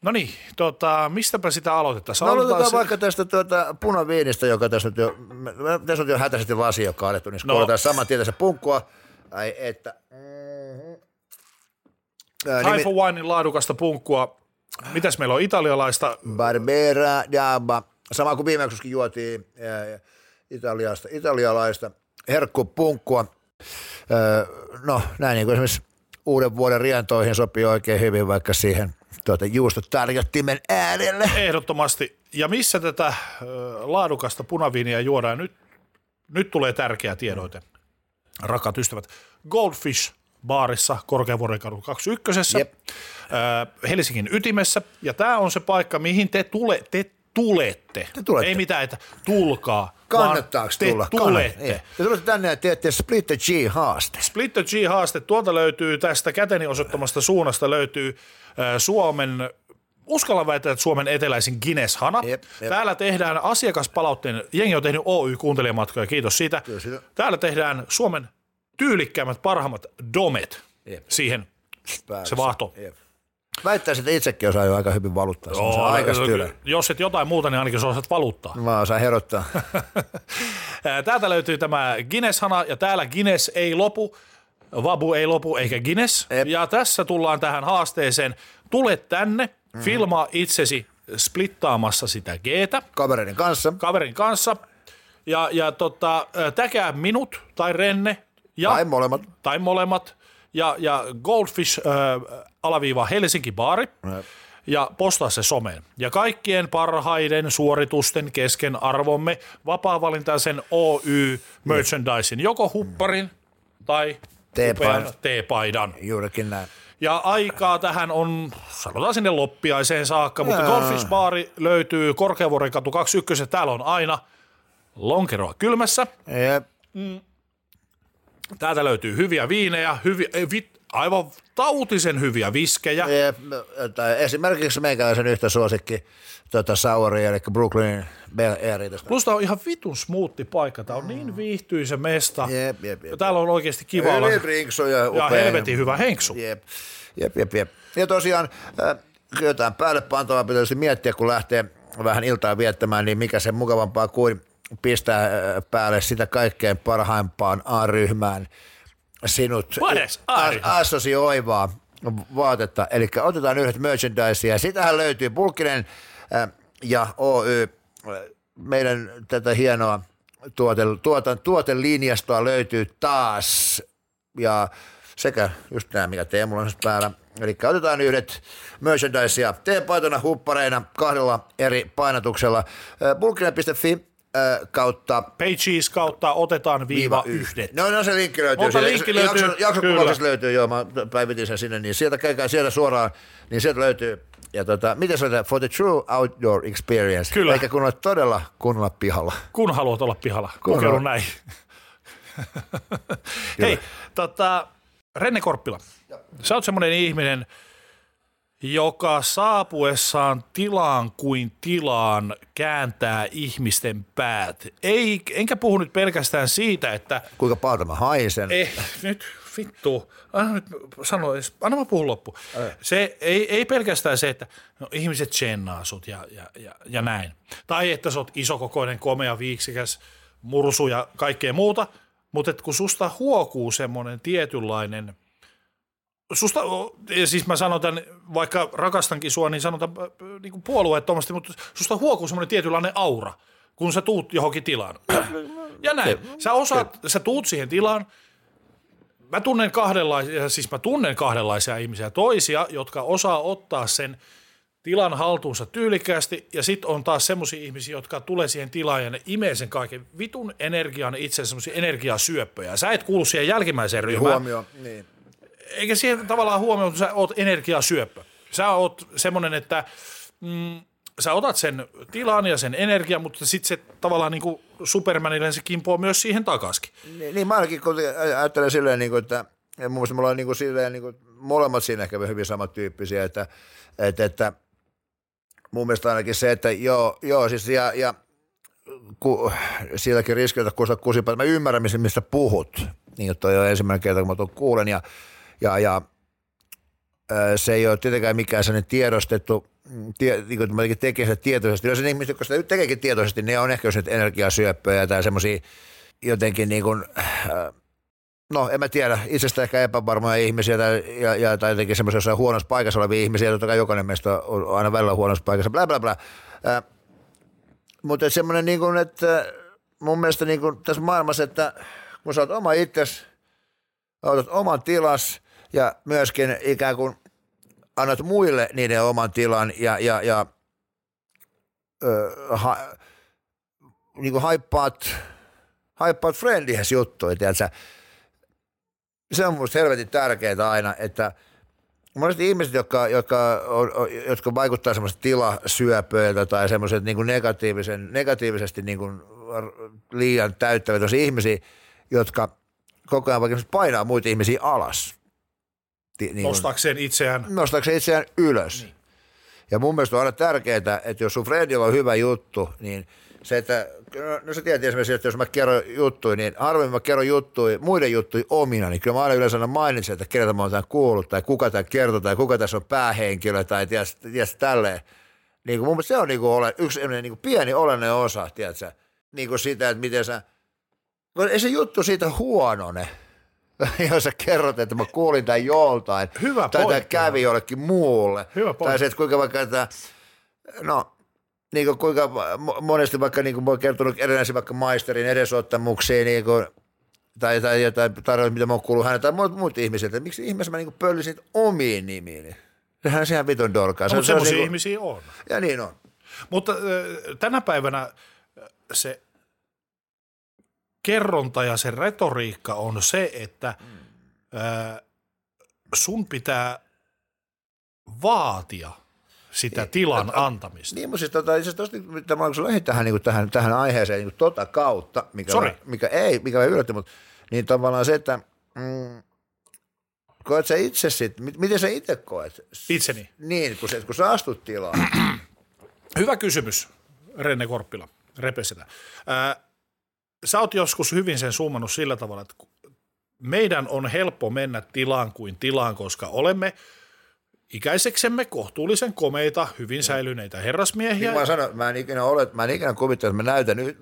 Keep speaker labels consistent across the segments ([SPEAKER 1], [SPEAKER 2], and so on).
[SPEAKER 1] No niin, mistäpä sitä aloitetaan?
[SPEAKER 2] No aloitetaan vaikka tästä punaviinistä, joka tässä on jo hätäisesti lasi jo kaadettu, niin skooletaan saman tien tässä punkkua. Ai että.
[SPEAKER 1] Haifa Winein laadukasta punkkua. Mitäs meillä on italialaista?
[SPEAKER 2] Barbera Dabba. Sama kuin viime jaksossa juotiin italialaista herkkupunkkua. No näin niin kuin esimerkiksi uuden vuoden rientoihin sopii oikein hyvin vaikka siihen juustotarjottimen äärelle.
[SPEAKER 1] Ehdottomasti. Ja missä tätä laadukasta punaviiniä juodaan? Nyt tulee tärkeä tiedoite. Rakkaat ystävät, Goldfish baarissa Korkeavuoren kadun 21. Helsingin ytimessä. Ja tämä on se paikka, mihin te tulette. Ei mitään, että tulkaa.
[SPEAKER 2] Kannattaako tulla?
[SPEAKER 1] Te tulette.
[SPEAKER 2] Te tulette tänne ja teette Split the G-haaste.
[SPEAKER 1] Split the G-haaste. Tuolta löytyy tästä käteni osoittamasta suunnasta löytyy Suomen, uskallan väittää, että Suomen eteläisin Guinness-hana.
[SPEAKER 2] Jep.
[SPEAKER 1] Täällä tehdään asiakaspalautteen, jengi on tehnyt Oy-kuuntelijamatkoja, kiitos siitä.
[SPEAKER 2] Kyllä.
[SPEAKER 1] Täällä tehdään Suomen tyylikkäimmät, parhaimmat domet siihen se vaahto.
[SPEAKER 2] Väittäisin, että itsekin osaa jo aika hyvin valuttaa. Se on aika stylä.
[SPEAKER 1] Jos et jotain muuta, niin ainakin osaat valuttaa.
[SPEAKER 2] Mä osaan herottaa.
[SPEAKER 1] Täältä löytyy tämä Guinness-hana, ja täällä Guinness ei lopu, Vabu ei lopu, eikä Guinness. Ja tässä tullaan tähän haasteeseen. Tule tänne, filmaa itsesi splittaamassa sitä G:tä. Kaverin kanssa. Ja täkää minut tai Renne. Tai molemmat. Ja Goldfish Helsinki baari ja postaa se someen. Ja kaikkien parhaiden suoritusten kesken arvomme vapaa-valintaisen Oy merchandisin, joko hupparin tai teepaidan.
[SPEAKER 2] Juurikin näin.
[SPEAKER 1] Ja aikaa tähän on, sanotaan sinne loppiaiseen saakka, mutta Goldfish baari löytyy Korkeavuoren katu 21. Täällä on aina lonkeroa kylmässä. Täältä löytyy hyviä viinejä, aivan tautisen hyviä viskejä.
[SPEAKER 2] Esimerkiksi meikäläisen yhtä suosikki Sauria, eli Brooklyn Bel Air.
[SPEAKER 1] Plus tää on ihan vitun smoothi paikka, tää on niin viihtyisä mesta. Ja täällä on oikeasti kiva olla. Ja helvetin hyvä henksu.
[SPEAKER 2] Jep. Ja tosiaan jotain päälle pantavaa pitäisi miettiä, kun lähtee vähän iltaa viettämään, niin mikä se mukavampaa kuin pistää päälle sitä kaikkein parhaimpaan A-ryhmään sinut assosioivaa vaatetta. Eli otetaan yhdet merchandisea. Sitähän löytyy Pulkkinen ja Oy. Meidän tätä hienoa tuotelinjastoa löytyy taas. Ja sekä just nämä, mikä Teemulla on päällä. Eli otetaan yhdet merchandisea teepaitona, huppareina, 2 eri painatuksella. Pulkkinen.fi kautta
[SPEAKER 1] Pages kautta otetaan -yhdet.
[SPEAKER 2] No se linkki löytyy. Jaksokuvauksesta löytyy, joo, mä päivitin sen sinne, niin sieltä käykää sieltä suoraan, niin sieltä löytyy. Ja miten se on, for the true outdoor experience.
[SPEAKER 1] Kyllä.
[SPEAKER 2] Eikä kun olet todella kunnolla pihalla.
[SPEAKER 1] Kun haluat olla pihalla, kokeilu näin. Hei, Renne Korppila, sä oot semmoinen ihminen, joka saapuessaan tilaan kuin tilaan kääntää ihmisten päät. Enkä puhu nyt pelkästään siitä, että
[SPEAKER 2] kuinka paljon mä haisen.
[SPEAKER 1] Nyt vittu. Anna mä puhun loppu. Se ei pelkästään se, että ihmiset tsennaa sut ja näin. Tai että sä oot isokokoinen, komea, viiksikäs, mursu ja kaikkea muuta. Mutta kun susta huokuu semmoinen tietynlainen, siis mä sanon tämän, vaikka rakastankin sua, niin sanon tämän niin puolueettomasti, mutta susta huokuu semmoinen tietynlainen aura, kun sä tuut johonkin tilaan. Ja näin. Sä tuut siihen tilaan. Mä tunnen kahdenlaisia ihmisiä. Toisia, jotka osaa ottaa sen tilan haltuunsa tyylikkäästi, ja sitten on taas semmoisia ihmisiä, jotka tulee siihen tilaan ja ne imee sen kaiken vitun energian, itse asiassa semmoisia energiasyöppöjä. Sä et kuulu siihen jälkimmäiseen ryhmään.
[SPEAKER 2] Huomio, niin.
[SPEAKER 1] Eikä siihen tavallaan huomioon, että sä oot energiasyöppö. Sä oot semmoinen, että sä otat sen tilan ja sen energian, mutta sitten se tavallaan niin kuin Supermanille se kimpoo myös siihen takaskin.
[SPEAKER 2] Niin mä ainakin kun ajattelen silleen, niin kuin, että mun mielestä me ollaan niin kuin, silleen, niin kuin, molemmat siinä ehkä hyvin samantyyppisiä, että mun mielestä ainakin se, että joo siis ja silläkin riskiltä kusipaa, että mä ymmärrän, mistä puhut. Niin kuin toi on ensimmäinen kerta, kun mä tuon kuulen ja se ei ole tietenkään mikään sellainen tiedostettu niin tekee sitä tietoisesti. Jos ihmiset, jotka sitä tekeekin tietoisesti, ne on ehkä nyt energiasyöppöjä tai semmoisia jotenkin niin kuin, no en mä tiedä, itsestä ehkä epävarmoja ihmisiä tai jotenkin semmoisia jossain huonossa paikassa olevia ihmisiä, totta kai jokainen meistä on aina välillä huonossa paikassa, bla bla bla. Mutta semmoinen, niin kuin, että mun mielestä niin kuin tässä maailmassa, että kun sä oot oma itsesi, otat oman tilas ja myöskin ikään kuin annat muille niiden oman tilan ja niin kuin haippaat friendies juttuja, tiedätkö? Se on musta helvetin tärkeää aina, että monesti ihmiset, jotka vaikuttaa semmoista tilasyöpöiltä tai semmoiset niin kuin negatiivisesti niin kuin liian täyttävät tosi ihmisiä, jotka koko ajan vaikka painaa muita ihmisiä alas. Niin
[SPEAKER 1] nostaakseen itseään
[SPEAKER 2] ylös. Niin. Ja mun mielestä on aina tärkeää, että jos sun friendilla on hyvä juttu, niin se, että, no sä tiedät esimerkiksi, että jos mä kerron juttuja, niin harvemmin mä kerron juttuja, muiden juttuja omina, niin kyllä mä aina yleensä mainitsen, että keneltä mä oon tämän kuullut, tai kuka tämän kertoo, tai kuka tässä on päähenkilö, tai ties tälleen. Niin kuin mun mielestä se on niin kuin yksi niin kuin pieni olennainen osa, tiedätkö, niin kuin sitä, että miten sä, ei se juttu siitä huonone, jos sä kerrot, että mä kuulin tämän joltain,
[SPEAKER 1] hyvä
[SPEAKER 2] tai tämä kävi jollekin muulle, tai se, että kuinka vaikka tämä, no, niin kuin kuinka monesti vaikka niin kuin mä oon kertonut erinäisiä vaikka maisterin edesottamuksia niin kuin, tai jotain tarjoita, mitä mä oon kuullut hänelle tai muut ihmisiltä. Miksi ihmeessä mä niin kuin pöllisin omiin nimiini? Sehän vitun dorkaa.
[SPEAKER 1] No, mutta semmoisia
[SPEAKER 2] niin
[SPEAKER 1] ihmisiä on.
[SPEAKER 2] Ja niin on.
[SPEAKER 1] Mutta tänä päivänä se kerronta ja se retoriikka on se, että sun pitää vaatia sitä tilan antamista.
[SPEAKER 2] Niin, mutta siis kun sä lähdit tähän aiheeseen niin kautta, mikä yllätti, mutta niin tavallaan se, että koet sä itse sitten, miten sä itse koet?
[SPEAKER 1] Itseni?
[SPEAKER 2] Niin, kun sä astut tilaan.
[SPEAKER 1] Hyvä kysymys, Renne Korppila, repesetä. Sä oot joskus hyvin sen summannut sillä tavalla, että meidän on helppo mennä tilaan kuin tilaan, koska olemme ikäiseksemme kohtuullisen komeita, hyvin säilyneitä herrasmiehiä.
[SPEAKER 2] Niin mä sanon, mä en ikinä kuvittele, että mä näytän nyt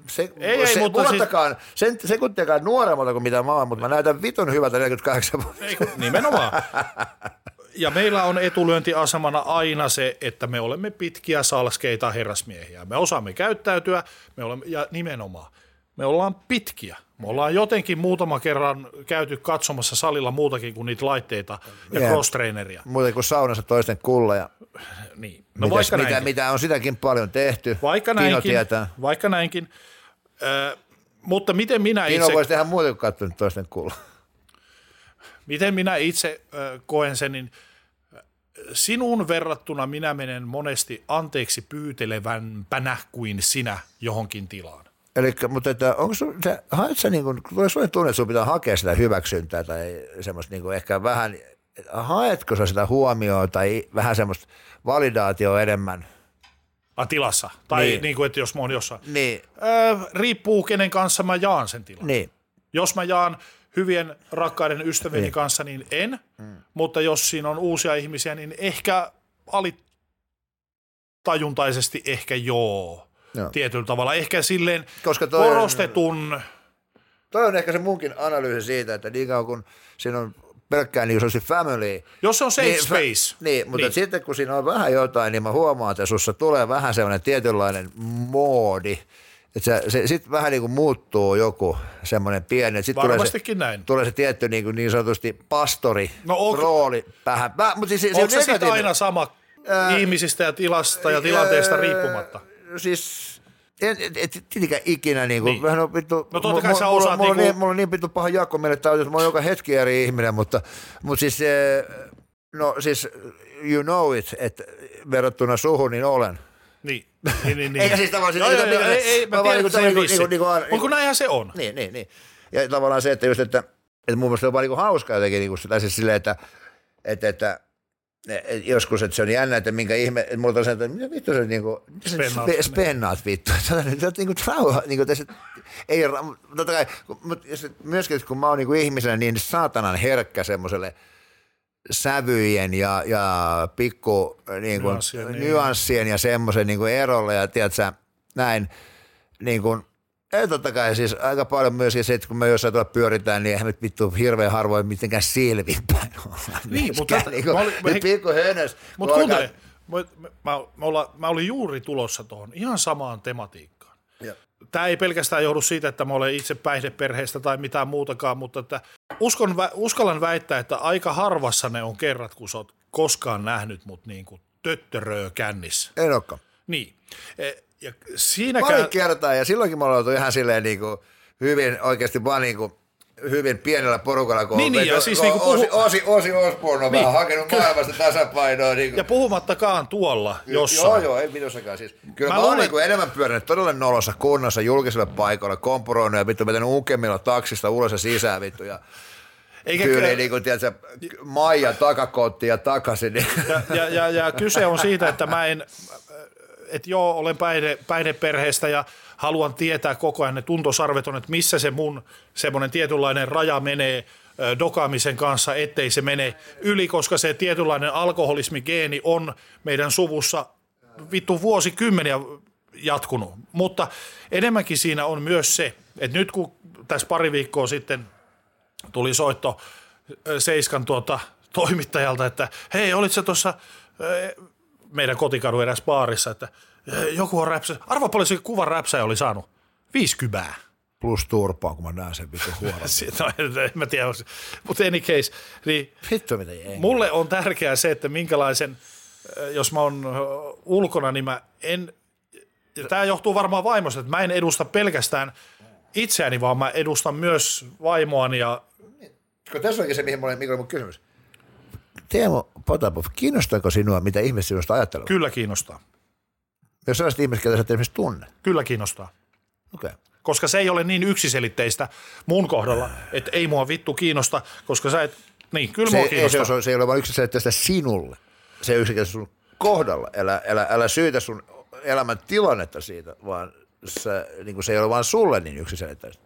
[SPEAKER 2] sekuntiakaan nuoremmalta kuin mitä mä oon, mutta mä näytän vitun hyvältä 48 vuotta.
[SPEAKER 1] Nimenomaan. Ja meillä on etulyöntiasemana aina se, että me olemme pitkiä salskeita herrasmiehiä. Me osaamme käyttäytyä, ja nimenomaan me ollaan pitkiä. Me ollaan jotenkin muutama kerran käyty katsomassa salilla muutakin kuin niitä laitteita ja cross-traineria.
[SPEAKER 2] Muuten kuin saunassa toisten kulla. Ja
[SPEAKER 1] niin. No
[SPEAKER 2] mitä on sitäkin paljon tehty.
[SPEAKER 1] Vaikka näinkin. Mutta miten minä itse...
[SPEAKER 2] Kino voisi tehdä muuta kuin katsoa toisten kulla.
[SPEAKER 1] Miten minä itse koen sen, niin sinun verrattuna minä menen monesti anteeksi pyytelevämpänä kuin sinä johonkin tilaan.
[SPEAKER 2] Elikkä, mutta että onko haet sä niin kuin, tulee sellainen tunne, että sun pitää hakea sitä hyväksyntää tai semmoista niin kuin ehkä vähän, haetko sä sitä huomioon tai vähän semmoista validaatioa enemmän?
[SPEAKER 1] Tilassa, tai niin kuin, että jos mä oon jossain.
[SPEAKER 2] Niin.
[SPEAKER 1] Riippuu kenen kanssa mä jaan sen tilan.
[SPEAKER 2] Niin.
[SPEAKER 1] Jos mä jaan hyvien rakkaiden ystävieni kanssa, niin en, mutta jos siinä on uusia ihmisiä, niin ehkä alitajuntaisesti ehkä joo. Tietyllä tavalla. Ehkä silleen korostetun.
[SPEAKER 2] Toi on ehkä se munkin analyysi siitä, että niin kauan kun siinä on pelkkää niin kuin family.
[SPEAKER 1] Jos se on safe space.
[SPEAKER 2] Mutta sitten kun siinä on vähän jotain, niin mä huomaan, että sussa tulee vähän sellainen tietynlainen moodi. Että se sitten vähän niin kuin muuttuu joku semmoinen pieni.
[SPEAKER 1] Varmastikin näin.
[SPEAKER 2] Tulee se tietty niin sanotusti pastori rooli vähän.
[SPEAKER 1] Onko se sitten aina sama ihmisistä ja tilasta ja tilanteesta riippumatta?
[SPEAKER 2] Siis tietenkään ikinä niinku vähän on vittu.
[SPEAKER 1] No totta kai sä osaat
[SPEAKER 2] mulla on niin vittu paha jakko meille täytyy, että mä oon joka hetki eri ihminen, mutta siis no siis you know it, että verrattuna suhun niin olen.
[SPEAKER 1] Niin.
[SPEAKER 2] Eikä siis tavallaan
[SPEAKER 1] ei mä tiedän, se on kun näinhän se on.
[SPEAKER 2] Niin. Ja tavallaan se, että just että mun mielestä on vaan niinku hauska jotenkin niinku siis silleen, että joskus, että se on jännä, että minkä ihme, että mulla on se, että mitä vittu se niinku, spennaat vittu, sä oot niinku trauha, niinku tässä, ei, totta kai, mutta myöskin kun mä oon niinku ihmisenä niin saatanan herkkä semmoselle sävyjen ja pikku niin kuin, nyanssien ja semmoisen niin kuin erolle ja tiedätkö, näin niin kuin, ei totta kai siis aika paljon myös se, että kun me jossain tuolla pyöritään, niin eihän nyt vittu hirveän harvoin mitenkään silvinpäin olla.
[SPEAKER 1] Niin, mutta
[SPEAKER 2] pikku hönös.
[SPEAKER 1] Mutta kuuntele, mä olin juuri tulossa tuohon ihan samaan tematiikkaan. Ja. Tämä ei pelkästään johdu siitä, että mä olen itse päihdeperheestä tai mitään muutakaan, mutta että uskallan väittää, että aika harvassa ne on kerrat, kun sä oot koskaan nähnyt mut niin kuin töttöröö kännissä.
[SPEAKER 2] En olekaan.
[SPEAKER 1] Niin. Ja
[SPEAKER 2] pari kertaa, ja silloinkin me ollaan oltu ihan silleen niin kuin hyvin oikeasti vaan niin kuin hyvin pienellä porukalla, kun
[SPEAKER 1] niin, ja siis niin
[SPEAKER 2] Osi Osborn on vähän hakenut maailmasta tasapainoa. Niin
[SPEAKER 1] ja puhumattakaan tuolla jossain.
[SPEAKER 2] Joo, ei mitossakaan. Siis, kyllä mä oon niin enemmän pyörinyt todella nolossa kunnossa julkiselle paikoille, kompuroinut ja vittu vetänyt ukemmilla taksista ulos ja sisään vittu. Ja tyyliin niin kuin, tiedätkö, Maija takakotti ja takaisin. Niin.
[SPEAKER 1] Ja kyse on siitä, että että joo, olen päihdeperheestä ja haluan tietää koko ajan ne tuntosarvet on, että missä se mun semmoinen tietynlainen raja menee dokaamisen kanssa, ettei se mene yli, koska se tietynlainen alkoholismigeeni on meidän suvussa vittu vuosikymmeniä jatkunut. Mutta enemmänkin siinä on myös se, että nyt kun tässä pari viikkoa sitten tuli soitto Seiskan toimittajalta, että hei, olit sä tuossa meidän kotikadun eräs baarissa, että joku on räpsä. Arvaa paljon se kuvan räpsäjä oli saanut. 50.
[SPEAKER 2] Plus turpaan, kun mä näen sen vittu huoron.
[SPEAKER 1] No, en mä tiedä. Mutta any case. Niin
[SPEAKER 2] vittu mitä ei.
[SPEAKER 1] Mulle on tärkeää se, että minkälaisen, jos mä oon ulkona, niin mä en, ja tää johtuu varmaan vaimosta, että mä en edusta pelkästään itseäni, vaan mä edustan myös vaimoani. Ja
[SPEAKER 2] tässä onkin se, mikä oli mun kysymys. Teemu Potapov, kiinnostaako sinua, mitä ihmiset sinusta ajattelevat?
[SPEAKER 1] Kyllä kiinnostaa.
[SPEAKER 2] Jos sellaiset ihmiset, ketä sä et esimerkiksi tunne?
[SPEAKER 1] Kyllä kiinnostaa.
[SPEAKER 2] Okei. Okay.
[SPEAKER 1] Koska se ei ole niin yksiselitteistä mun kohdalla, että ei mua vittu kiinnosta, koska sä et, niin kyllä mua kiinnostaa.
[SPEAKER 2] Se ei ole vain yksiselitteistä sinulle. Se ei yksinkertaisesti sun kohdalla. Älä syytä sun elämän tilannetta siitä, vaan se ei ole vain sulle niin yksiselitteistä.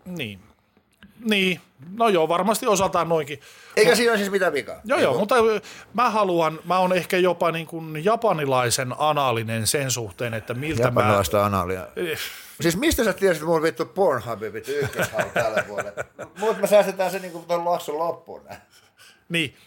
[SPEAKER 1] Niin, no joo, varmasti osataan noinkin.
[SPEAKER 2] Eikä siinä ole siis mitään vikaa.
[SPEAKER 1] Joo, mutta mä oon ehkä jopa niin kuin japanilaisen anaalinen sen suhteen, että miltä
[SPEAKER 2] japanilaista anaalia. Siis mistä sä tiesit, että mulla on vittu Pornhubin vittu ykköshalu tällä vuodella? Mutta me säästetään se niinku tuon lakson loppuun.
[SPEAKER 1] Niin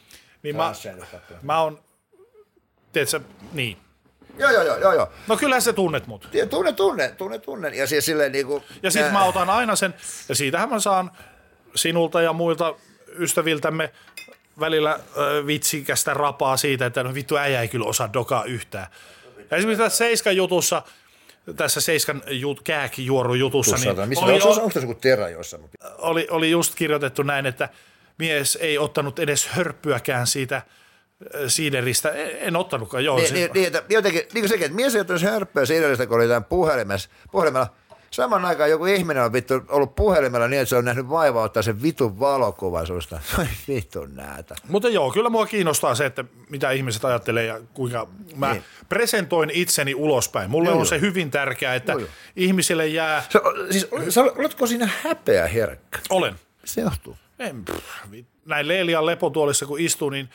[SPEAKER 1] mä oon, tiedätkö, niin.
[SPEAKER 2] Joo.
[SPEAKER 1] No kyllähän sä tunnet mut.
[SPEAKER 2] Tunnen. Ja siis silleen niinku.
[SPEAKER 1] Ja sit mä otan aina sen, ja siitähän mä saan sinulta ja muilta ystäviltämme välillä vitsikästä rapaa siitä, että no vittu äijä ei kyllä osaa dokaa yhtään. Ja esimerkiksi tässä Seiskan jutussa, tässä Seiskan kääkijuorun jutussa, niin
[SPEAKER 2] onko tässä joku terä joissain?
[SPEAKER 1] Oli just kirjoitettu näin, että mies ei ottanut edes hörppyäkään siitä siideristä. En ottanutkaan, joo.
[SPEAKER 2] Jotenkin, niin kuin sekin, että mies ei ottanut hörppyä siideristä, kun oli tämän puhelimella. Saman aikaan joku ihminen on vittu ollut puhelimella niin, että se on nähnyt vaivaa ottaa sen vitun valokuvan susta. Vittu näätä.
[SPEAKER 1] Mutta joo, kyllä mua kiinnostaa se, että mitä ihmiset ajattelee ja kuinka mä presentoin itseni ulospäin. Mulle on se hyvin tärkeää, että ihmisille jää.
[SPEAKER 2] Oletko siinä häpeä herkkä?
[SPEAKER 1] Olen.
[SPEAKER 2] Se johtuu.
[SPEAKER 1] Näin Leelian lepotuolissa kun istuu, niin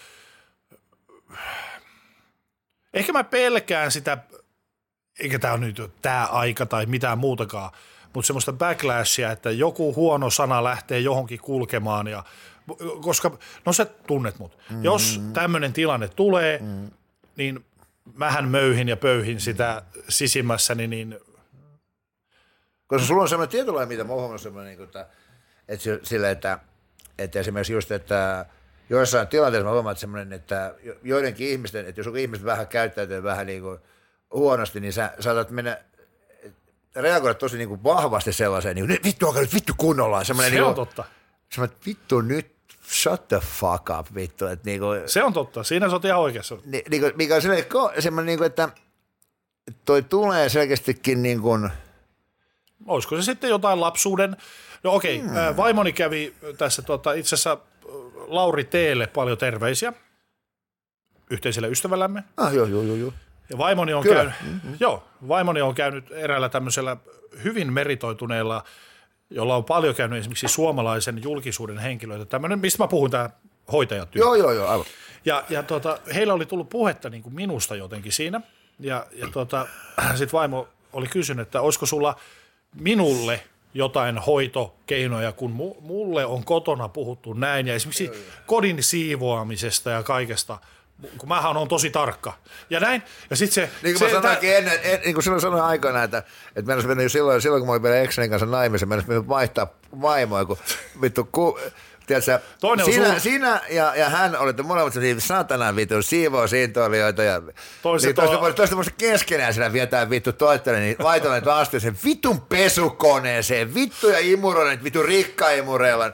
[SPEAKER 1] ehkä mä pelkään sitä, eikä tää ole nyt tää aika tai mitään muutakaan, mutta semmoista backlashia, että joku huono sana lähtee johonkin kulkemaan, ja, koska, no sä tunnet mut. Jos tämmöinen tilanne tulee, niin mähän möyhin ja pöyhin sitä sisimmässäni, niin.
[SPEAKER 2] Koska sulla on semmoinen tietynlainen, mitä mä oon semmoinen, että esimerkiksi just, että joissain tilanteissa mä huomaan, että semmoinen, että joidenkin ihmisten, että jos ihmiset vähän käyttäytyy vähän niin kuin huonosti, niin sä saatat reagoida tosi niin kuin vahvasti sellaiseen, niin vittu, alkaa nyt vittu kunnolla.
[SPEAKER 1] Se
[SPEAKER 2] niin
[SPEAKER 1] on totta.
[SPEAKER 2] Semmoinen, että vittu nyt, shut the fuck up, vittu. Että niin kuin,
[SPEAKER 1] se on totta, siinä sä oot ihan oikeassa.
[SPEAKER 2] Mikä on semmoinen, niin kuin, että toi tulee selkeästikin niin kuin.
[SPEAKER 1] Olisiko se sitten jotain lapsuuden, no okei, vaimoni kävi tässä itse asiassa Lauri Teelle paljon terveisiä yhteiselle ystävällämme.
[SPEAKER 2] Joo.
[SPEAKER 1] Ja vaimoni on käynyt eräällä tämmöisellä hyvin meritoituneella, jolla on paljon käynyt esimerkiksi suomalaisen julkisuuden henkilöitä. Tämmöinen, mistä mä puhun, tämä hoitajatyö.
[SPEAKER 2] Joo, aivan.
[SPEAKER 1] Ja heillä oli tullut puhetta niin kuin minusta jotenkin siinä. Ja sitten vaimo oli kysynyt, että olisiko sulla minulle jotain hoitokeinoja, kun mulle on kotona puhuttu näin. Ja esimerkiksi kodin siivoamisesta ja kaikesta, kun mähän on tosi tarkka. Ja näin. Ja sitten se...
[SPEAKER 2] Niin kuin mä sanoinkin ennen, niin kuin silloin sanoin aikana, että meidän olisi mennyt silloin kun mä olin vielä Excelin kanssa naimissa, meidän olisi mennyt vaihtaa vaimoa, kun vittu... Tiedätkö, sinä ja hän olitte molemmat sellaisia satanan vitun siivousintoilijoita ja toista muista keskenään sinä vietään vittu toittele, niin laitoin asti sen vitun pesukoneeseen, vittu ja imuroinen, vittu rikkaimureilla.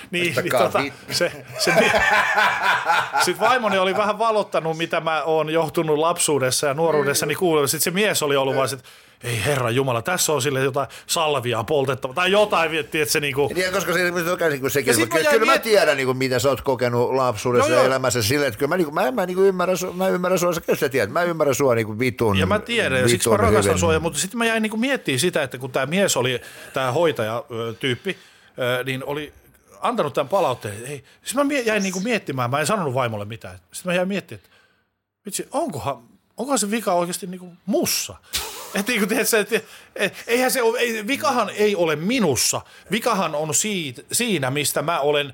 [SPEAKER 1] Sitten vaimoni oli vähän valottanut, mitä mä oon johtunut lapsuudessa ja nuoruudessa, niin kuulin, sitten se mies oli ollut vaan, että ei herra jumala, tässä on sille jotain salviaa poltettava tai jotain, että se niinku...
[SPEAKER 2] Ja koska sekin, kyllä mä tiedän, niinku, mitä sä oot kokenut lapsuudessa ja elämässä silleen, että kyllä mä ymmärrän sua, sä tiedät, mä ymmärrän sua niinku vitun.
[SPEAKER 1] Ja mä tiedän, ja siksi mä rakastan sua, mutta sitten mä jäin niinku miettimään sitä, että kun tää mies oli, tää hoitajatyyppi, niin oli antanut tämän palautteen, ei. Sitten mä jäin niinku miettimään, mä en sanonut vaimolle mitään. Sitten mä jäin miettimään, että vitsi, onkohan se vika oikeasti niinku mussa? Että niin eihän se ole, vikahan ei ole minussa, vikahan on siinä, mistä mä olen,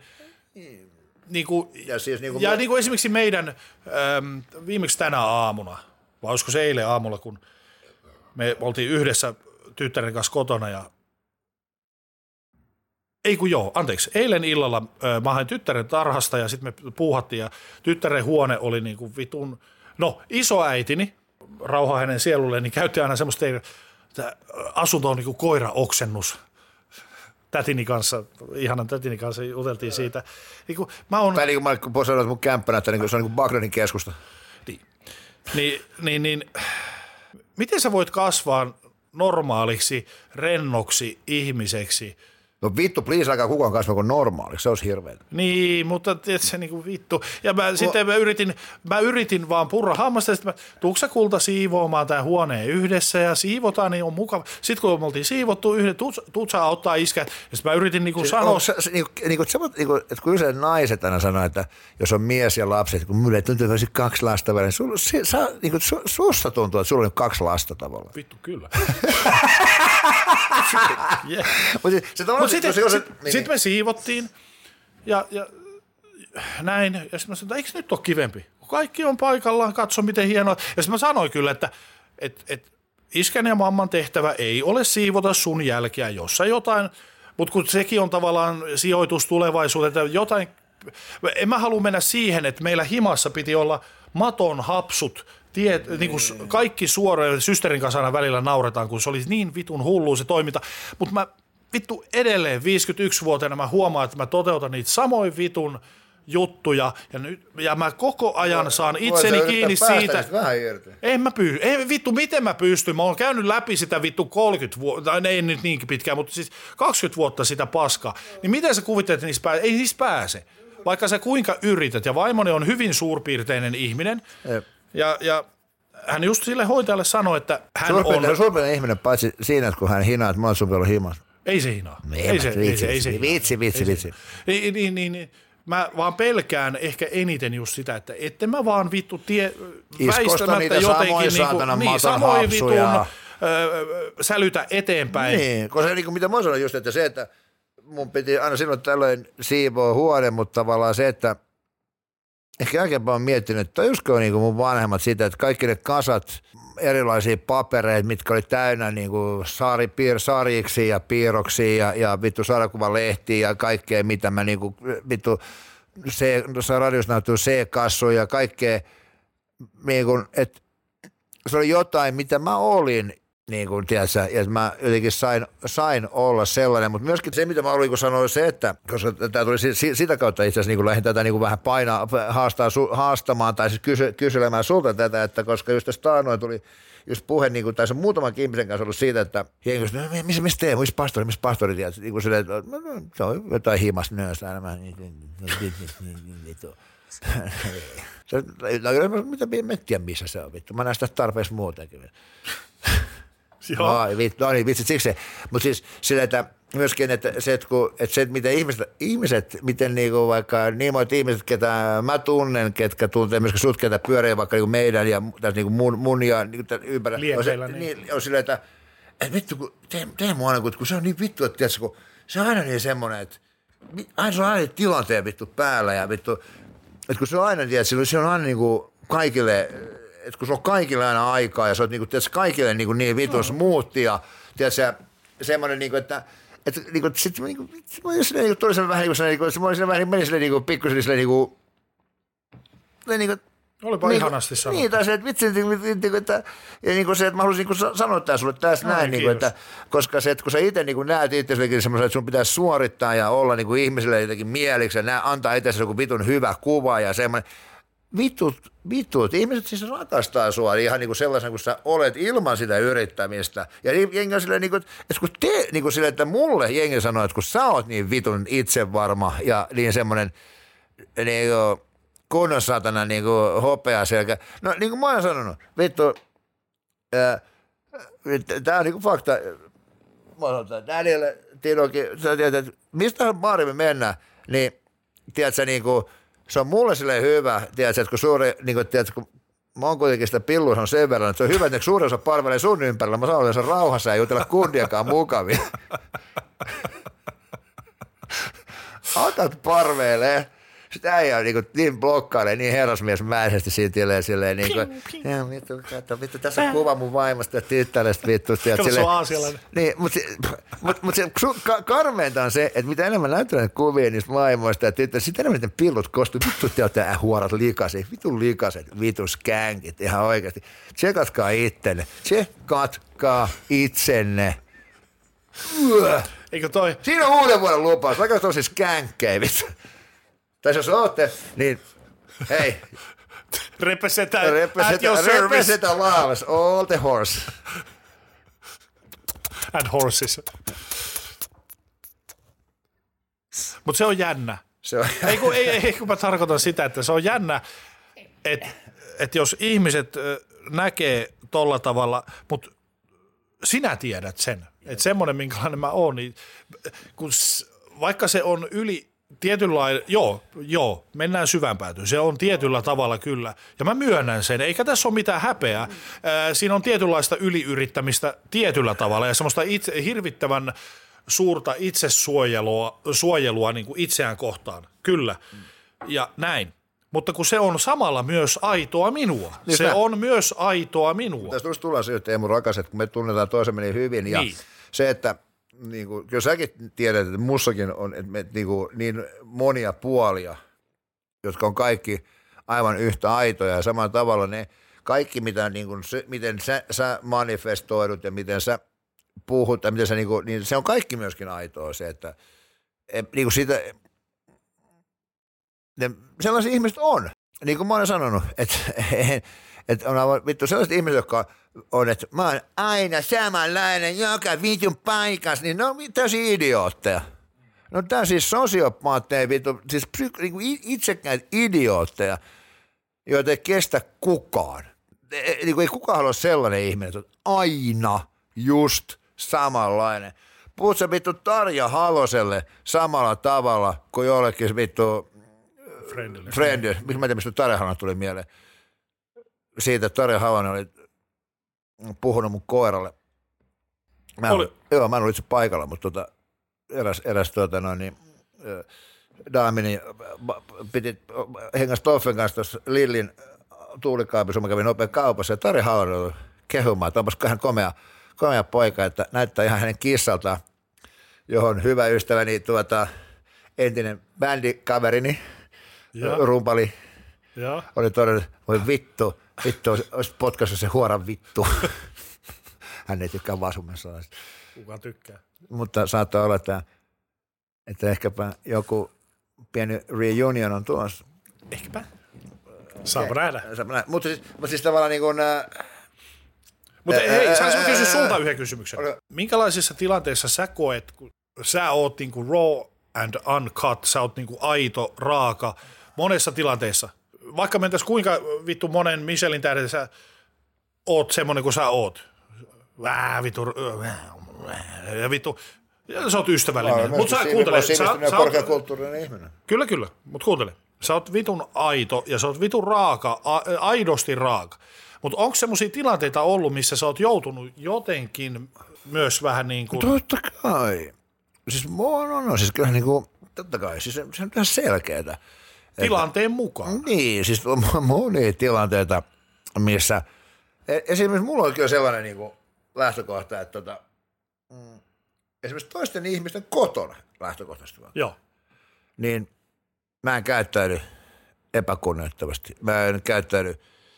[SPEAKER 1] ja esimerkiksi meidän viimeksi tänä aamuna, vai olisiko se eilen aamulla, kun me oltiin yhdessä tyttären kanssa kotona eilen illalla mä hain tyttären tarhasta ja sitten me puuhattiin ja tyttären huone oli niinku vitun, isoäitini, rauha hänen sielulleen, niin käytti aina semmoista, että asunto on niin kuin koira-oksennus. Ihanan tätini kanssa juteltiin siitä.
[SPEAKER 2] Tai niin kuin mä sanoin, että mun kämppänä, että se on niin kuin Bagdadin keskusta.
[SPEAKER 1] Niin, miten sä voit kasvaa normaaliksi, rennoksi ihmiseksi?
[SPEAKER 2] No vittu, please, alkaa kukaan kasvaa kuin normaaliksi, se olisi hirveetä.
[SPEAKER 1] Niin, mutta tiedätkö se niinku vittu. Ja mä yritin vaan purra hammasta, ja sitten tuutko sä kulta siivoamaan tämän huoneen yhdessä, ja siivotaan, niin on mukava. Sitten kun me oltiin siivottu yhden, tuut sä auttaa iskät, ja sitten mä yritin niinku sanoa.
[SPEAKER 2] Että kun yleensä naiset aina sanoo, että jos on mies ja lapset, kun mulle tuntuu, että olisi 2 lasta välillä, susta tuntuu, että sulla on 2 lasta tavallaan.
[SPEAKER 1] Vittu, kyllä.
[SPEAKER 2] Yeah.
[SPEAKER 1] Sitten me siivottiin ja näin, ja sitten mä sanoin, että eikö nyt ole kivempi? Kaikki on paikallaan, katso miten hienoa. Ja sitten mä sanoin kyllä, että iskän ja mamman tehtävä ei ole siivota sun jälkeä, jossa jotain, mutta kun sekin on tavallaan sijoitus tulevaisuuteen, että jotain, en mä halua mennä siihen, että meillä himassa piti olla maton hapsut, niin kuin kaikki suoraan, systerin kanssa aina välillä nauretaan, kun se oli niin vitun hullu se toiminta, mutta mä vittu edelleen 51-vuotiaana mä huomaan, että mä toteutan niitä samoin vitun juttuja ja mä koko ajan saan itseni kiinni siitä. Vittu, miten mä pystyn? Mä oon käynyt läpi sitä vittu 30 vuotta, ei nyt niinkin pitkään, mutta siis 20 vuotta sitä paskaa. Niin miten sä kuvittelet, että ei niistä pääse? Vaikka sä kuinka yrität, ja vaimoni on hyvin suurpiirteinen ihminen, ja hän just sille hoitajalle sanoi, että hän on...
[SPEAKER 2] Suurpiirteinen ihminen, paitsi siinä, että kun hän hinaa, että mä oon sun vielä himassa.
[SPEAKER 1] Ei se hinaa.
[SPEAKER 2] Vitsi.
[SPEAKER 1] Niin. Mä vaan pelkään ehkä eniten just sitä, että ette mä vaan vittu väistämättä jotenkin samoin vitun sälytä eteenpäin.
[SPEAKER 2] Niin, koska se, mitä mä sanoin just, että se, että mun piti aina silloin tällöin siivoa huone, mutta tavallaan se, että ehkä jälkeenpäin olen miettinyt, että tajusko niin mun vanhemmat sitä, että kaikki ne kasat erilaisia papereita, mitkä oli täynnä niin sarjiksi ja piirroksia ja vittu sarjakuvalehtiä ja kaikkea, mitä mä niin kuin, vittu radiossa näyttyy C-kassuja ja kaikkea, niin kuin, että se oli jotain, mitä mä olin, niin kuin tiedätkö, ja mä jotenkin sain olla sellainen, mutta myöskin se, mitä mä olin, kun sanoin se, että koska tämä tuli sitä kautta itse asiassa niin lähdin tätä niin vähän haastamaan tai siis kyselemään sulta tätä, että koska just tästä taanoin tuli just puhe, niin kuin, tai se on muutaman ihmisen kanssa ollut siitä, että missä tee, missä pastori, tiedät, niin kuin silleen, että se on jotain himasta nööstä, mitä mettiä missä se on, vittu, mä näen sitä tarpeeksi muutenkin. No niin, vitsit siksi. Mutta siis silleen, että myöskin, että miten ihmiset miten niinku vaikka niin monet ihmiset, ketä mä tunnen, ketkä tuntee myöskin sut, ketä pyörii vaikka niinku meidän ja tässä niinku mun ja niinku ympärillä. On silleen, että vittu, kun tee mua aina, kun se on niin vittu, että tiedätkö, kun se on aina niin semmoinen, että aina se on aina tilanteen vittu päällä ja vittu, että kun se on aina, tiedätkö, se on aina niinku kaikille, että kun se on kaikille aina aikaa ja se on niinku, tiedätkö, kaikille niin vittu smoothia ja tiedätkö, semmoinen niinku, että niinku, sitten niinku, tuli se vähän niinku, meni silleen niinku, pikkuisen silleen niinku,
[SPEAKER 1] olipa niin, ihanasti sanottu.
[SPEAKER 2] Niin, tai se, että vitsi, että, ja niin kuin se, että mä haluaisin niin sanoa tämän sulle tässä näin, niin kuin, että, koska se, että kun sä itse niin näet itsellekin semmoisen, että sun pitäisi suorittaa ja olla niin kuin ihmisille jotenkin mieliksi ja antaa itsellesi joku vitun hyvä kuva ja semmoinen, vitut, ihmiset siis rakastaa sua ihan niin kuin sellaisen, kun sä olet ilman sitä yrittämistä. Ja jengi on silleen, niin kuin, että kun te, niin kuin silleen, että mulle jengi sanoo, että kun sä oot niin vitun itsevarma ja niin semmoinen, niin kuin, kunnon satana niinku hopea selkä. No niin kuin mä oon sanonut, vittu, tää on niinku fakta. Mä sanon, että Daniel, Tinokin, sä tiedät, että mistä baariin me mennään, niin tiedätkö niinku, se on mulle silleen hyvä, tiedätkö, että kun suuri, niinku, tiedätkö, kun mä oon kuitenkin sitä pillua on sen verran, että se on hyvä, että suurin osa palvelee sun ympärillä, mä saan olla sen rauhassa ja jutella kundiakaan mukavia. Otat parveilee. Sitten äijä on niin blokkailee, niin herrasmiesmäisesti siitä silleen niin kuin, vittu, tässä on kuva mun vaimosta ja tyttärestä vittu.
[SPEAKER 1] Kato, se on aasialainen.
[SPEAKER 2] Niin, mutta se karmeinta on se, että mitä enemmän näyttää kuvia niistä vaimoista ja tyttärestä, sitten enemmän niiden pillut kostuu. Vittu te olette huorat likasi, vittu likaset, vittu skänkit, ihan oikeasti. Tsekatkaa itsenne.
[SPEAKER 1] Eikö toi?
[SPEAKER 2] Siinä on uuden vuoden lupaus, vaikka tosi skänkkejä, vittu. Tai jos ootte, niin hei.
[SPEAKER 1] Represent at your service.
[SPEAKER 2] Represent loves all the horse.
[SPEAKER 1] And horses. Mutta se on jännä. Ei kun mä tarkoitan sitä, että se on jännä, että jos ihmiset näkee tolla tavalla, mutta sinä tiedät sen, että semmoinen minkälainen mä oon, niin kun, vaikka se on yli tietynlainen, joo, mennään syvään päätyyn. Se on tietyllä tavalla kyllä, ja mä myönnän sen, eikä tässä ole mitään häpeää. Siinä on tietynlaista yliyrittämistä tietyllä tavalla, ja semmoista hirvittävän suurta itsesuojelua niin kuin itseään kohtaan, kyllä, ja näin. Mutta kun se on samalla myös aitoa minua. Niin se on myös aitoa minua.
[SPEAKER 2] Tässä tullaan se, että Teemu rakas, että kun me tunnetaan toisemme niin hyvin, ja niin. Se, että niin kuin, jos säkin tiedät, että mussakin on niin monia puolia, jotka on kaikki aivan yhtä aitoja ja samalla tavalla ne kaikki, mitä, niin kuin, miten sä manifestoidut ja miten sä puhut, ja miten sä, niin se on kaikki myöskin aitoa se, että niin kuin siitä, sellaiset ihmiset on, niin kuin mä olen sanonut, että on aivan vittu sellaiset ihmiset, jotka on, että mä oon aina samanlainen joka vitun paikassa, niin ne on täysin idiootteja. No täysin sosiopaatteja, vittu, siis niin itsekkäitä idiootteja, joita ei kestä kukaan. Niin ei kukaan halua sellainen ihminen, että on aina just samanlainen. Puhut sä vittu Tarja Haloselle samalla tavalla kuin jollekin vittu Friendly. Mä en tiedä, mistä Tarja Halonen tuli mieleen. Siitä, että Tarja Halonen oli puhunut mun koiralle. Mä en ollut itse paikalla, mutta eräs daamini piti hengas Toffen kanssa tuossa Lillin tuulikaapissa, mä kävin nopean kaupassa ja Tarja Halonen oli kehumaan, että onpas ihan komea poika, että näyttää ihan hänen kissaltaan, johon hyvä ystäväni entinen bändikaverini, rumpali, oli todennut, voi vittu, olisi potkaissut se huoran vittu. Hän ei tykkää vasumessa.
[SPEAKER 1] Kuka tykkää? Mutta
[SPEAKER 2] saattaa olla, että ehkäpä joku pieni reunion on tuossa.
[SPEAKER 1] Ehkäpä. Saa nähdä.
[SPEAKER 2] Mutta siis tavallaan niin kuin...
[SPEAKER 1] Mutta hei, saanko kysyä sulta yhden kysymyksen? Minkälaisissa tilanteissa sä koet, kun sä oot niin kuin raw and uncut, sä oot niin kuin aito, raaka, monessa tilanteessa? Vaikka mentäisiin kuinka vittu monen Michelin tähden sä oot semmoinen kuin sä oot. Vittu, Ja sä oot ystävällinen. Mutta sä kuuntele.
[SPEAKER 2] Korkeakulttuurinen ihminen.
[SPEAKER 1] Kyllä. Mutta kuuntele. Sä oot vitun aito ja sä oot vitun raaka, aidosti raaka. Mutta onko semmoisia tilanteita ollut, missä sä oot joutunut jotenkin myös vähän niin kuin...
[SPEAKER 2] Totta kai. Siis on siis kyllä niin kuin, totta kai, siis se on ihan selkeätä.
[SPEAKER 1] Tilanteen mukaan.
[SPEAKER 2] Niin, siis monia tilanteita, missä... Esimerkiksi mulla on kyllä sellainen niin kuin lähtökohta, että esimerkiksi toisten ihmisten kotona lähtökohtaisesti.
[SPEAKER 1] Joo.
[SPEAKER 2] Niin mä en käyttäydy epäkunnioittavasti. Mä en käyttäydy,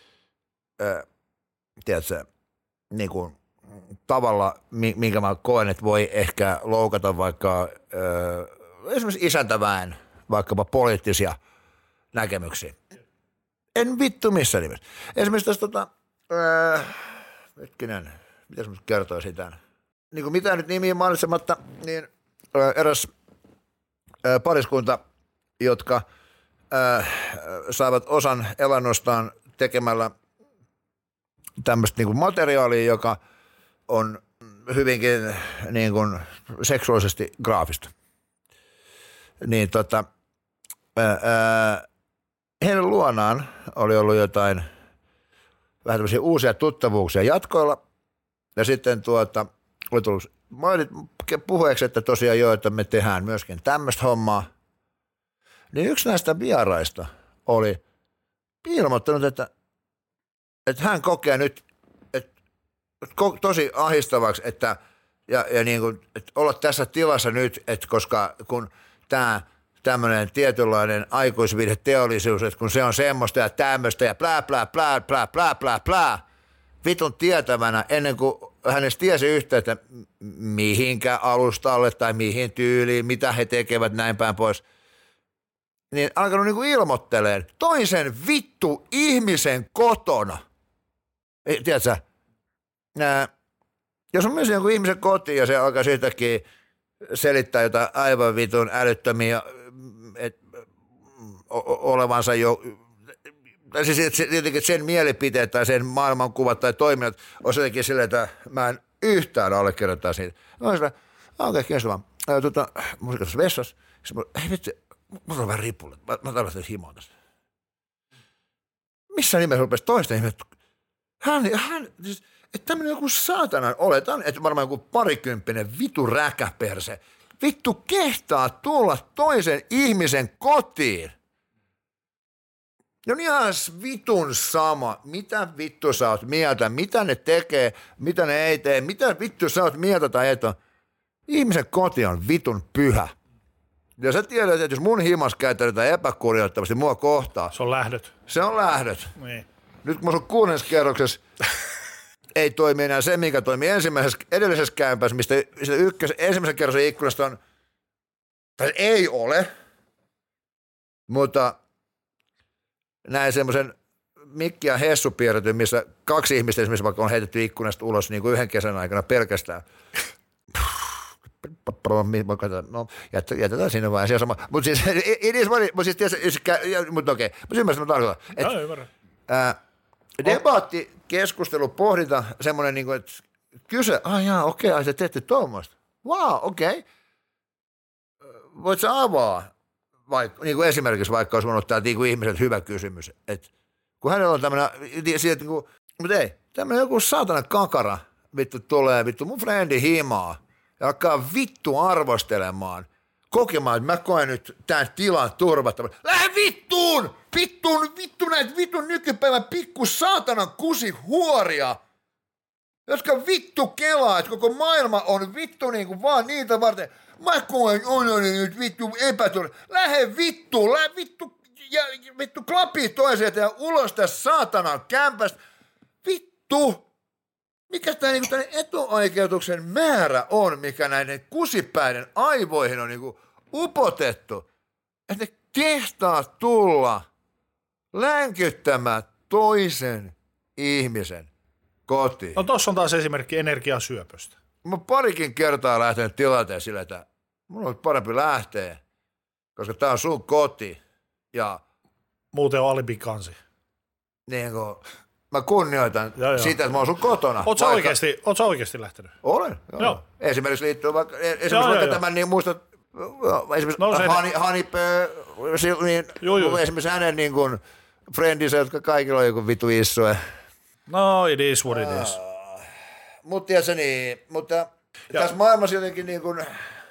[SPEAKER 2] tiedätkö, niin kuin tavalla, minkä mä koen, että voi ehkä loukata vaikka esimerkiksi isäntäväen vaikkapa poliittisia näkemyksiä. En vittu missään nimessä. Esimerkiksi tässä hetkinen, mitäs mä kertoin sitä? Niin kuin mitään nyt nimiä mainitsematta, niin eräs pariskunta, jotka saavat osan elannostaan tekemällä tämmöistä niin kuin materiaalia, joka on hyvinkin niin kuin seksuaalisesti graafista. Niin heidän luonaan oli ollut jotain vähän tämmöisiä uusia tuttavuuksia jatkoilla, ja sitten oli tullut puheeksi, että tosiaan joo, että me tehdään myöskin tämmöistä hommaa. Niin yksi näistä vieraista oli ilmoittanut, että hän kokee nyt tosi ahistavaksi, että niin kuin, että olla tässä tilassa nyt, että koska kun tämä tämmöinen tietynlainen aikuisviihdeteollisuus, että kun se on semmoista ja tämmöistä ja plää, plää, plää, plää, plää, plää, plää, vitun tietävänä ennen kuin hänestä tiesi yhtä, että mihinkä alustalle tai mihin tyyliin, mitä he tekevät näin päin pois, niin alkanut niin kuin ilmoitteleen toisen vittu ihmisen kotona. Tiedätkö, jos on myös jonkun ihmisen kotiin ja se alkaa siitäkin selittää jotain aivan vitun älyttömiä, olevansa jo, siis tietenkin sen mielipiteet tai sen maailmankuvat tai toiminnat on jotenkin silleen, että mä en yhtään allekirjoittaa siitä. Mä olen silleen, okei, kiinnostavaa. Mun on vessassa. Hei vittu, mulla on vähän ripulle. Mä tarvitsen himoa tästä. Missä nimessä rupesi toista ihmettä? Siis, että tämmöinen joku saatanan oletan, että varmaan joku parikymppinen vitu räkäperse. Vittu kehtaa tulla toisen ihmisen kotiin. Ja on ihan vitun sama, mitä vittu sä oot mieltä, mitä ne tekee, mitä ne ei tee, mitä vittu sä oot mieltä tai et on. Ihmisen koti on vitun pyhä. Ja sä tiedät, että jos mun himas käytetään epäkunnioittavasti mua kohtaa.
[SPEAKER 1] Se on lähdöt.
[SPEAKER 2] Se on lähdöt.
[SPEAKER 1] Niin.
[SPEAKER 2] Nyt kun mä oon 6. kerroksessa, ei toimi enää se, mikä toimi edellisessä käympässä, mistä ensimmäisen kerroksen ikkunasta on, tai ei ole, mutta näin semmoisen Mikki ja Hessu piirretyn, missä 2 ihmistä esimerkiksi vaikka on heitetty ikkunasta ulos niin kuin yhden kesän aikana pelkästään. No, jätetään sinne vaan asia sama. Mutta siis, mutta okei, mutta ymmärrän, mä tarkoitan.
[SPEAKER 1] Ymmärrän.
[SPEAKER 2] Debatti, keskustelu, pohdinta, semmoinen, niin kuin, että kyse, okei, te teette tuommoista. Okei. Voit sä avaa, vaikka, niin kuin esimerkiksi vaikka olisi voinut täältä niin ihmiset hyvä kysymys, että kun hänellä on tämmöinen, niin kuin, mutta ei, tämmöinen joku saatana kakara, vittu tulee, vittu mun frendi himaa, ja alkaa vittu arvostelemaan, kokemaan, että mä koen nyt tämän tilan turvattavan. Lähde vittuun! Vittu näitä vitun nykypäivän pikku saatanan kusihuoria, jotka vittu kelaa, että koko maailma on vittu niinku vaan niitä varten. Mä koen onnoni nyt vittu epäturva. Lähde vittuun, vittu klapii toiseen ja ulos tästä saatanan kämpästä. Vittu! Mikä tämä niinku etuoikeutuksen määrä on, mikä näiden kusipäiden aivoihin on niinku upotettu, että ne kehtaa tulla länkyttämään toisen ihmisen kotiin.
[SPEAKER 1] No tossa on taas esimerkki energiasyöpöstä.
[SPEAKER 2] Mä parikin kertaa lähtenyt tilanteen sillä, että mun on parempi lähteä, koska tää on sun koti ja
[SPEAKER 1] muuten on alibi kansi.
[SPEAKER 2] niin kuin, Mä kunnioitan sitä, että mä oon sun kotona.
[SPEAKER 1] Oot sä oikeasti lähtenyt?
[SPEAKER 2] Olen, joo. Esimerkiksi liittyy vaikka tämän, niin muistat, esimerkiksi Hanipö, niin esimerkiksi hänen niin kuin friendinsä, jotka kaikilla on joku vitu issoja.
[SPEAKER 1] No, it is what it is.
[SPEAKER 2] Mutta tiedätkö niin, mutta tässä maailmassa jotenkin niin kuin,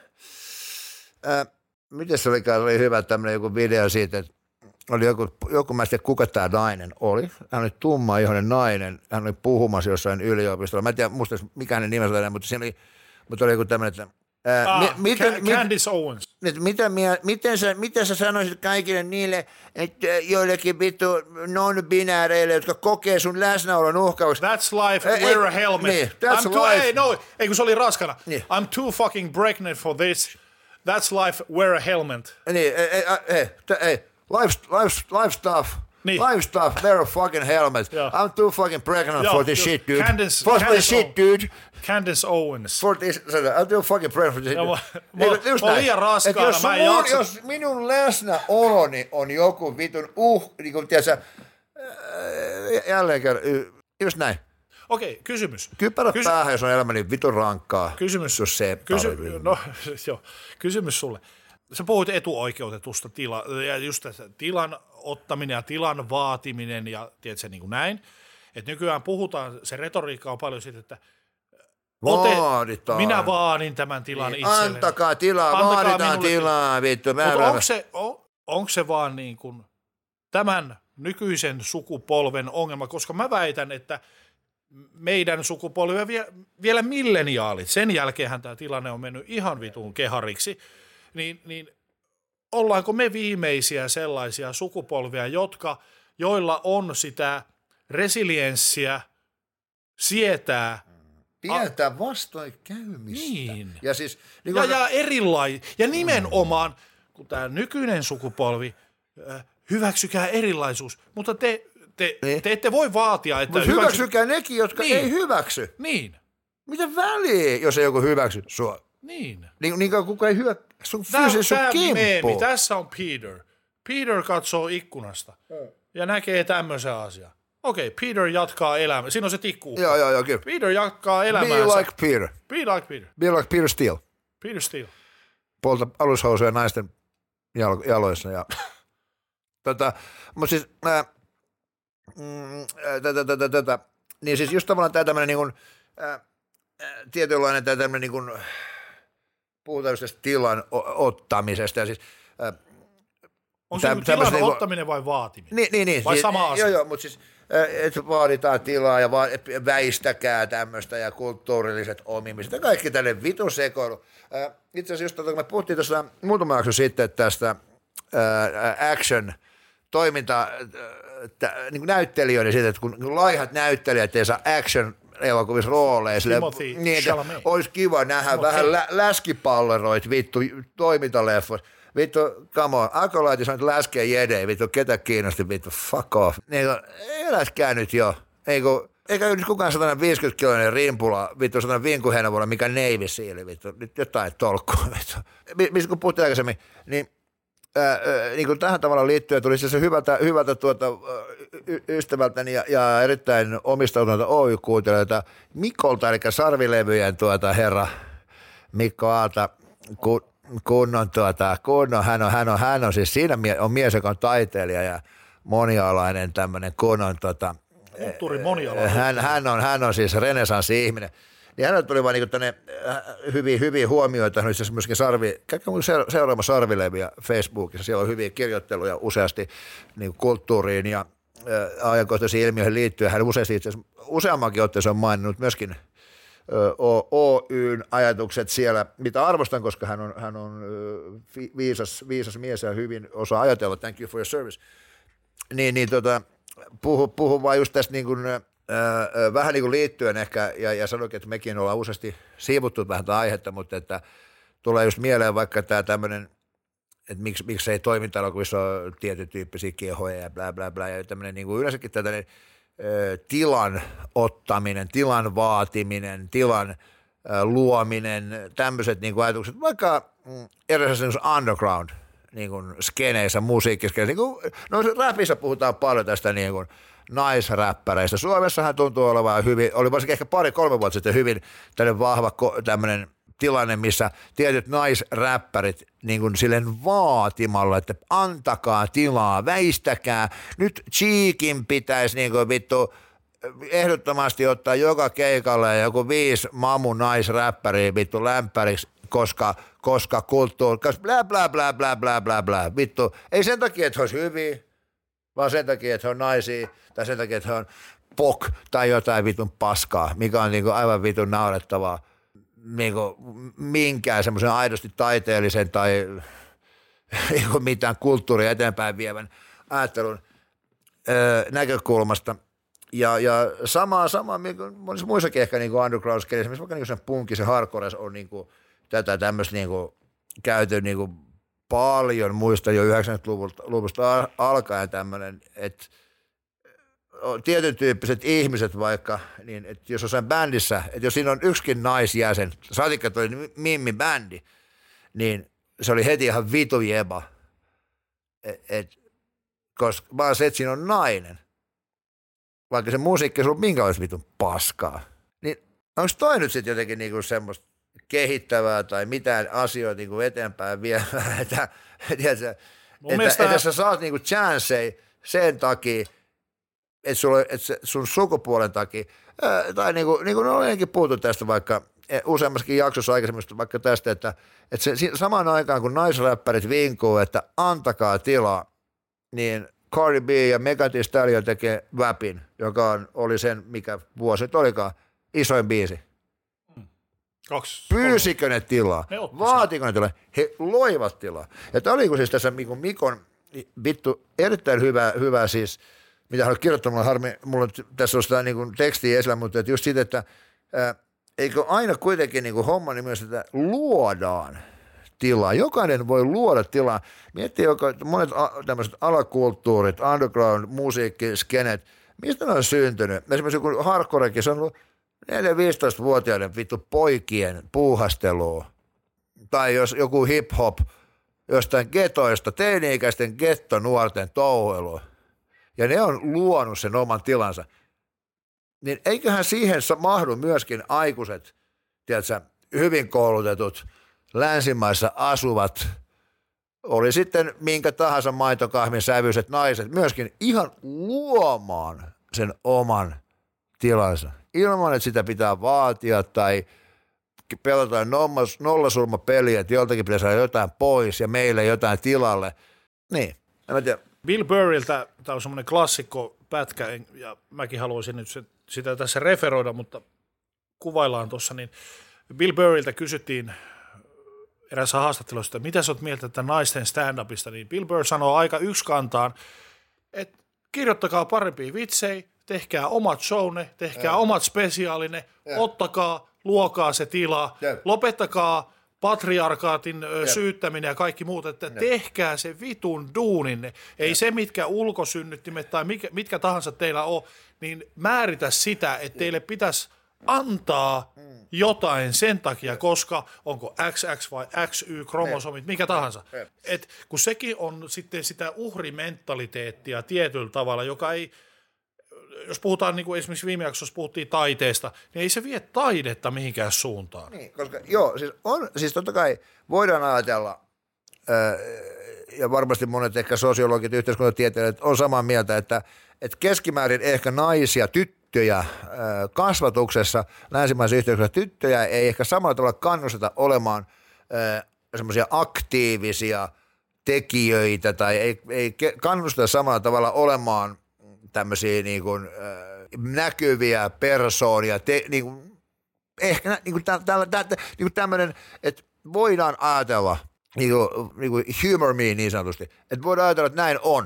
[SPEAKER 2] miten se oli hyvä tämmöinen joku video siitä, että oli joku mä en tiedä, kuka tämä nainen oli. Hän oli tummaihoinen nainen, hän oli puhumassa jossain yliopistolla. Mä en tiedä, musta mikä hänen nimensä oli, mutta oli joku tämmöinen, että
[SPEAKER 1] Candice Owens.
[SPEAKER 2] Miten sä sanoisit kaikille niille, että joillekin vittu non-binääreille, jotka kokee sun läsnäolon uhkaavaksi?
[SPEAKER 1] That's life, wear a helmet.
[SPEAKER 2] Niin, that's life.
[SPEAKER 1] Ei kun se oli raskana. Niin. I'm too fucking pregnant for this. That's life, wear a helmet.
[SPEAKER 2] Niin, life stuff.
[SPEAKER 1] Niin.
[SPEAKER 2] Life stuff, wear a fucking helmet.
[SPEAKER 1] Joo.
[SPEAKER 2] I'm too fucking pregnant for this shit, dude.
[SPEAKER 1] For
[SPEAKER 2] this shit, dude.
[SPEAKER 1] Candice Owens.
[SPEAKER 2] For this, I'm too fucking pregnant for this shit.
[SPEAKER 1] Mä oon liian raskaana, mä en jaksa.
[SPEAKER 2] Jos minun läsnäoloni on joku vitun niin kuin tiedätkö, jälleen kerran, just näin.
[SPEAKER 1] Okei, kysymys.
[SPEAKER 2] Kypärä päähän, jos on elämäni vitun rankkaa.
[SPEAKER 1] Kysymys.
[SPEAKER 2] Jos se
[SPEAKER 1] kysymys sulle. Sä puhuit etuoikeutetusta ja just tässä tilan ottaminen ja tilan vaatiminen ja tiedätkö, niin kuin näin. Että nykyään puhutaan, se retoriikka on paljon siitä, että minä vaadin tämän tilan itselleni.
[SPEAKER 2] Antakaa tilaa, vaaditaan tilaa, vittu.
[SPEAKER 1] Onko se vaan niin kuin tämän nykyisen sukupolven ongelma, koska mä väitän, että meidän sukupolvi vielä milleniaalit, sen jälkeenhän tämä tilanne on mennyt ihan vitun kehariksi, niin ollaanko me viimeisiä sellaisia sukupolvia, joilla on sitä resilienssiä sietää
[SPEAKER 2] vastoinkäymistä.
[SPEAKER 1] Niin.
[SPEAKER 2] Ja, siis, niin
[SPEAKER 1] ja nimenomaan, kun tämä nykyinen sukupolvi hyväksykää erilaisuus, mutta te ette voi vaatia, että
[SPEAKER 2] hyväksykää nekin, jotka ei hyväksy.
[SPEAKER 1] Niin.
[SPEAKER 2] Mitä väliä, jos ei joku hyväksy sua?
[SPEAKER 1] Niin.
[SPEAKER 2] Niin kuka ei hyväksy sun kimppuun.
[SPEAKER 1] Tässä on Peter. Peter katsoo ikkunasta ja näkee tämmöisen asian. Okei, Peter jatkaa elämää. Siinä on se tikku.
[SPEAKER 2] Joo, kyllä.
[SPEAKER 1] Peter jatkaa elämäänsä.
[SPEAKER 2] Be like Peter.
[SPEAKER 1] Be like Peter.
[SPEAKER 2] Be like Peter Steele.
[SPEAKER 1] Peter Steele.
[SPEAKER 2] Polta alushousuja naisten jaloissa. Ja mutta siis niin siis just tavallaan tämä tämmöinen niin kuin tietynlainen tämä tämmöinen niin kuin puhutaan just tästä tilan ottamisesta ja siis
[SPEAKER 1] on se tilan ottaminen vai vaatiminen?
[SPEAKER 2] Niin.
[SPEAKER 1] Vai sama asia?
[SPEAKER 2] Joo, mutta siis että vaaditaan tilaa ja väistäkää tämmöistä ja kulttuurilliset omimiset ja kaikki tälle vitun sekoilu. Itse asiassa just me puhuttiin tuossa muutama jakso sitten tästä action toiminta niin näyttelijöiden siitä, että kun laihat näyttelijät ei saa action elokuvissa rooleja, niin olisi kiva nähdä vähän läskipalleroit vittu toimintaleffot. Vittu, come on, Akolaitis on läskeä jedei, vittu, ketä kiinnosti, vittu, fuck off. Niin eläskää nyt jo. Eikä nyt kukaan 150-kiloinen rimpula, vittu, 100 vinkuheinävuonna, mikä Navy Seal, vittu, nyt jotain tolkkua, vittu. Mistä kun puhuttiin aikaisemmin, niin kuin tähän tavalla liittyen tuli se hyvältä ystävältäni ja erittäin omistautuneelta Oy-kuuntelijoita Mikolta, eli sarvilevyjen herra Mikko Aalta, kunnon hän on siis siinä on mies, joka on taiteilija ja monialainen tämmöinen kunnon
[SPEAKER 1] kulttuuri monialainen.
[SPEAKER 2] Hän on siis renesanssi-ihminen. Niin hänellä tuli vaan tänne hyviä huomioita, hän oli myöskin käykää seuraava sarvileviä Facebookissa, siellä on hyviä kirjoitteluja useasti niin kulttuuriin ja ajankohtaisiin ilmiöihin liittyen. Hän useasti itse asiassa useammankin otteeseen on maininnut myöskin Oyn ajatukset siellä, mitä arvostan, koska hän on viisas mies ja hyvin osaa ajatella, thank you for your service. Puhu vaan just tästä niin kuin, vähän niin kuin liittyen ehkä, ja sanoinkin, että mekin ollaan useasti siivuttu vähän tätä aihetta, mutta että tulee just mieleen vaikka tämä tämmöinen, että miksi ei toiminta-elokuvissa ole tietyn tyyppisiä kehoja ja bla bla bla, ja tämmöinen niin kuin yleensäkin tämmöinen tilan ottaminen, tilan vaatiminen, tilan luominen, tämmöiset niin kuin ajatukset, vaikka erilaisissa underground niin kuin skeneissä, musiikkiskeneissä, niin kuin, no rapissa puhutaan paljon tästä niin kuin naisräppäreistä. Suomessahan tuntuu olevan hyvin, oli varsinkin ehkä 2-3 vuotta sitten hyvin tämmöinen vahva tämmöinen tilanne, missä tietyt naisräppärit niin kuin silleen vaatimalla, että antakaa tilaa, väistäkää. Nyt Cheekin pitäisi niin kuin vittu ehdottomasti ottaa joka keikalle joku 5 mamu naisräppäriä vittu lämpäriksi, koska kulttuuri, bla bla bla bla bla bla bla, vittu, ei sen takia, että he olisi hyviä, vaan sen takia, että he on naisia, tai sen takia, että he on pok tai jotain vitun paskaa, mikä on niinku aivan vitun naurettavaa niinku minkään semmoisen aidosti taiteellisen tai mitään kulttuuria eteenpäin vievän ajattelun näkökulmasta. Ja sama monissa muissakin ehkä niinku underground-skelissä, missä vaikka niinku sen punkki, se hardcore on niinku tätä tämmöistä niinku käyty niinku paljon, muista jo 90-luvusta alkaen tämmöinen, että tietyn tyyppiset ihmiset vaikka, niin että jos jossain bändissä, että jos siinä on yksikin naisjäsen, saatikka toi Mimmi-bändi, niin se oli heti ihan vitu jeba, koska vaan se, että siinä on nainen, vaikka se musiikki on ollut minkälaista vitun paskaa, niin onko toi nyt sitten jotenkin niinku semmoista kehittävää tai mitään asioita niinku eteenpäin viemään, että sä saat niinku chanceja sen takia, että sun sukupuolen takia, tai niin kuin olenkin puhuttu tästä vaikka useammassakin jaksossa aikaisemmin vaikka tästä, että se samaan aikaan kun naisräppärit vinkuu, että antakaa tilaa, niin Cardi B ja Megan Thee Stallion tekee Väpin, joka oli sen, mikä vuosi nyt olikaan, isoin biisi. Pyysikö ne tilaa? Vaatiko ne tilaa? He loivat tilaa. Ja tämä oli siis tässä Mikon vittu erittäin hyvä siis, mitä haluat kirjoittaa, mulla tässä on sitä niin tekstiä esillä, mutta että just siitä, että eikö aina kuitenkin niin homma niin myös, että luodaan tilaa. Jokainen voi luoda tilaa. Miettii monet tämmöiset alakulttuurit, underground, musiikki, skenet, mistä ne on syntynyt? Esimerkiksi joku hardcorekin, se on ollut 4-15-vuotiaiden vittu poikien puuhastelua. Tai jos joku hip-hop jostain getoista, teini-ikäisten gettonuorten touhuilua. Ja ne on luonut sen oman tilansa, niin eiköhän siihen mahdu myöskin aikuiset, tiedätkö, hyvin koulutetut, länsimaissa asuvat, oli sitten minkä tahansa maitokahvin sävyiset naiset, myöskin ihan luomaan sen oman tilansa, ilman että sitä pitää vaatia tai pelataan nollasurmapeliä, että joltakin pitää saada jotain pois ja meille jotain tilalle, niin, en mä tiedä.
[SPEAKER 1] Bill Burriltä, tämä on semmoinen klassikko pätkä, ja mäkin haluaisin nyt sitä tässä referoida, mutta kuvaillaan tuossa, niin Bill Burriltä kysyttiin erässä haastattelussa, että mitä sä oot mieltä että naisten stand-upista, niin Bill Burr sanoo aika yksikantaan, että kirjoittakaa parempia vitsejä, tehkää omat showne, tehkää omat spesiaaline, ottakaa, luokaa se tila, lopettakaa patriarkaatin syyttäminen ja kaikki muut, että tehkää se vitun duuninne. Ei se, mitkä ulkosynnyttimet tai mitkä tahansa teillä on, niin määritä sitä, että teille pitäisi antaa jotain sen takia, koska onko XX vai XY-kromosomit, mikä tahansa. Et kun sekin on sitten sitä uhrimentaliteettia tietyllä tavalla, joka ei, jos puhutaan niin kuin esimerkiksi viime jaksossa puhuttiin taiteesta, niin ei se vie taidetta mihinkään suuntaan. Niin,
[SPEAKER 2] koska joo, siis totta kai voidaan ajatella, ja varmasti monet ehkä sosiologit, yhteiskuntatieteilijät on samaa mieltä, että keskimäärin ehkä naisia, tyttöjä kasvatuksessa, länsimaisessa yhteiskunnassa tyttöjä ei ehkä samalla tavalla kannusteta olemaan semmoisia aktiivisia tekijöitä tai ei kannusteta samalla tavalla olemaan tämmöisiä niin kuin, näkyviä persoonia, niin kuin, ehkä niin kuin tämmöinen, että voidaan ajatella, niin kuin humor me niin sanotusti, että voidaan ajatella, että näin on.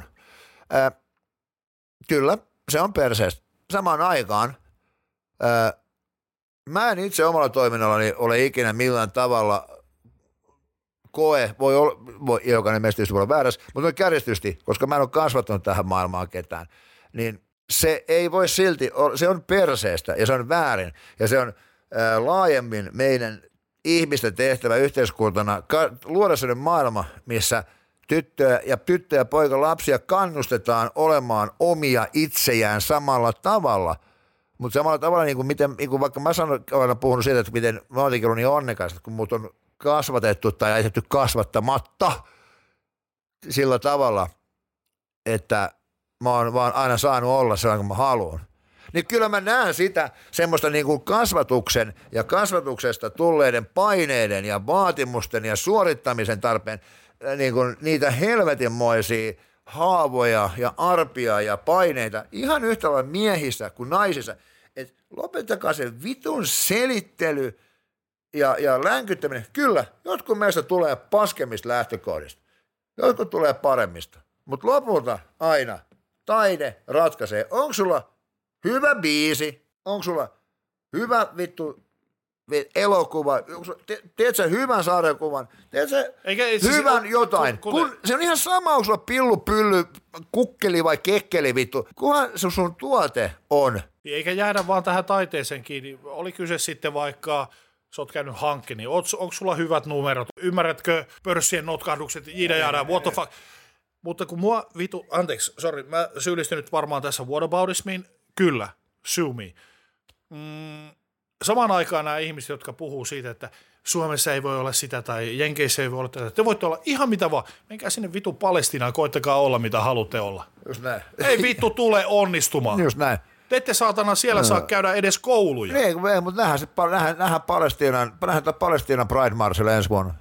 [SPEAKER 2] Kyllä, se on perseestä. Samaan aikaan mä en itse omalla toiminnallani ole ikinä millään tavalla voi jokainen meistä voi olla väärässä, mutta kärjistysti, koska mä en ole kasvattanut tähän maailmaan ketään, niin se ei voi silti, se on perseestä ja se on väärin ja se on laajemmin meidän ihmisten tehtävä yhteiskuntana luoda sellainen maailma, missä tyttö ja poika lapsia kannustetaan olemaan omia itsejään samalla tavalla. Mutta samalla tavalla, niin kuin vaikka mä olen puhunut siitä, että miten mä oon ollut niin onnekas, että kun mut on kasvatettu tai jätetty kasvattamatta sillä tavalla, että mä oon vaan aina saanut olla sellainen kuin mä haluan. Niin kyllä mä näen sitä semmoista niin kuin kasvatuksen ja kasvatuksesta tulleiden paineiden ja vaatimusten ja suorittamisen tarpeen niin kuin niitä helvetinmoisia haavoja ja arpia ja paineita ihan yhtä lailla miehissä kuin naisissa. Et lopettakaa se vitun selittely ja länkyttäminen. Kyllä, jotkut meistä tulee paskemmista lähtökohdista. Jotkut tulee paremmista. Mutta lopulta aina taide ratkaisee. Onko sulla hyvä biisi? Onko sulla hyvä vittu elokuva? Teet sä hyvän sarjakuvan? Teet sä hyvän jotain? Se on ihan sama, onko sulla pillu, pylly, kukkeli vai kekkeli vittu. Kunhan se sun tuote on.
[SPEAKER 1] Eikä jäädä vaan tähän taiteeseen kiinni. Oli kyse sitten vaikka, sä oot käynyt hankke, niin onko sulla hyvät numerot? Ymmärrätkö pörssien notkahdukset, jada, what the fuck? Mutta kun mua mä syyllistyn nyt varmaan tässä whataboutismiin. Kyllä, sue me. Samaan aikaan nämä ihmiset, jotka puhuu siitä, että Suomessa ei voi olla sitä tai Jenkeissä ei voi olla tätä. Te voitte olla ihan mitä vaan. Menkää sinne vittu Palestiinaan, koittakaa olla mitä haluatte olla.
[SPEAKER 2] Just näin.
[SPEAKER 1] Ei vittu tule onnistumaan.
[SPEAKER 2] Just näin.
[SPEAKER 1] Te ette saatana siellä saa käydä edes kouluja.
[SPEAKER 2] Ei, mutta nähdään Palestiinan Pride Marchille ensi vuonna.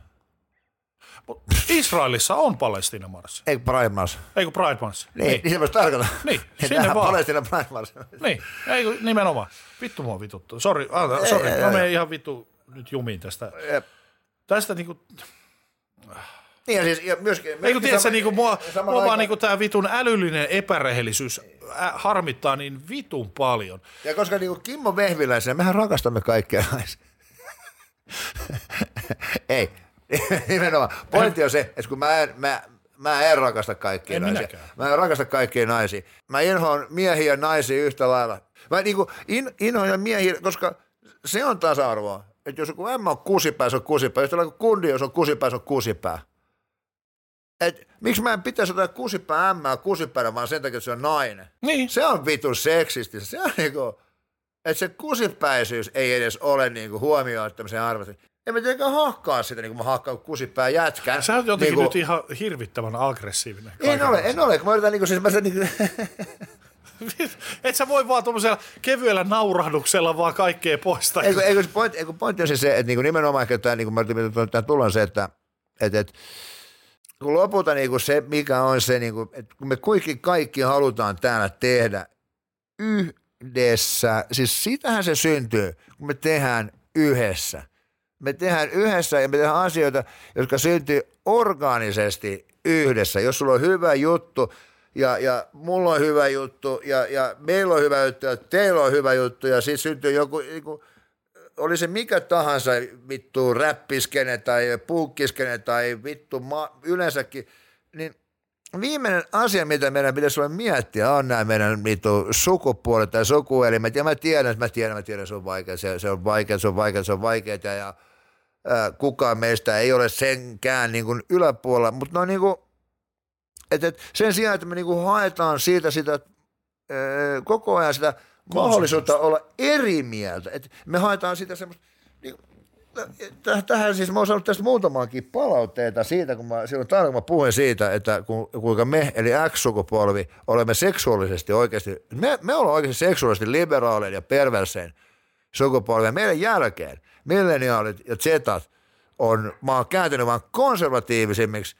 [SPEAKER 1] Israelissa on Palestiinan marssi.
[SPEAKER 2] Eikö Pride March?
[SPEAKER 1] Eikö Pride March?
[SPEAKER 2] Niin se myös tarkoittaa.
[SPEAKER 1] Niin, sinne vaan.
[SPEAKER 2] Palestiinan Pride March.
[SPEAKER 1] Niin, ei nimenomaan. Vittu mua vituttu. Sori, mä menen ihan vittu nyt jumiin tästä. Tästä niinku...
[SPEAKER 2] Niin ja siis ja myöskin
[SPEAKER 1] eikö tiedätkö, niinku mua vaan niinku tää vitun älyllinen epärehellisyys harmittaa niin vitun paljon.
[SPEAKER 2] Ja koska niinku Kimmo Vehviläisenä, mehän rakastamme kaikkia naisia. Ei. Nimenomaan. Pointti on se, että kun mä en rakasta kaikkia naisia.
[SPEAKER 1] Minäkään.
[SPEAKER 2] Mä en rakasta kaikkia naisia. Mä inhoan miehiä ja naisia yhtä lailla. Mä niinku inhoan miehiä, koska se on tasa-arvoa. Että jos joku M on kusipää, se on kusipää. Jos on kundi, jos on kusipää, se on kusipää. Et miksi mä en pitäisi ottaa kusipää M kusipäänä, vaan sen takia, että se on nainen.
[SPEAKER 1] Niin.
[SPEAKER 2] Se on vitun seksisti. Se on niinku, että se kusipäisyys ei edes ole niinku huomioittamisen arvoisesti. En mä tietenkään hakkaa sitä, niin kuin mä hakkaan kusipää jätkän.
[SPEAKER 1] Sä oot jotenkin nyt ihan hirvittävän aggressiivinen.
[SPEAKER 2] En ole, kun mä yritän niinku siis mä niinku...
[SPEAKER 1] Et sä voi vaan tuommoisella kevyellä naurahduksella vaan kaikkea poistaa.
[SPEAKER 2] Eikö pointti on siis se, että niinku nimenomaan ehkä tämä, niin kuin mä yritin tullaan se, että kun lopulta niinku se, mikä on se, niinku, että kun me kaikki halutaan täällä tehdä yhdessä, siis sitähän se syntyy, kun me tehdään yhdessä. Me tehdään yhdessä ja me tehdään asioita, jotka syntyy orgaanisesti yhdessä. Jos sulla on hyvä juttu ja mulla on hyvä juttu ja meillä on hyvä juttu ja teillä on hyvä juttu ja sitten syntyy joku, oli se mikä tahansa vittu räppiskene tai punkkiskene tai vittu yleensäkin, niin viimeinen asia, mitä meidän pitäisi olla miettiä, on nämä meidän sukupuolet tai sukuelimet. Ja mä tiedän, se on vaikeaa, se on vaikeaa ja kukaan meistä ei ole senkään niin kuin yläpuolella. Mutta no niin kuin, että sen sijaan, että me niin kuin haetaan siitä sitä koko ajan sitä mahdollisuutta olla eri mieltä. Että me haetaan sitä semmoista... Niin, tähän siis mä oon saanut tästä muutamaankin palautteita siitä, kun mä puhuin siitä, että kuinka me, eli X-sukupolvi, olemme seksuaalisesti oikeasti, me ollaan oikeasti seksuaalisesti liberaalein ja perversein sukupolvi. Meidän jälkeen milleniaalit ja zetat mä oon kääntynyt vaan konservatiivisimmiksi,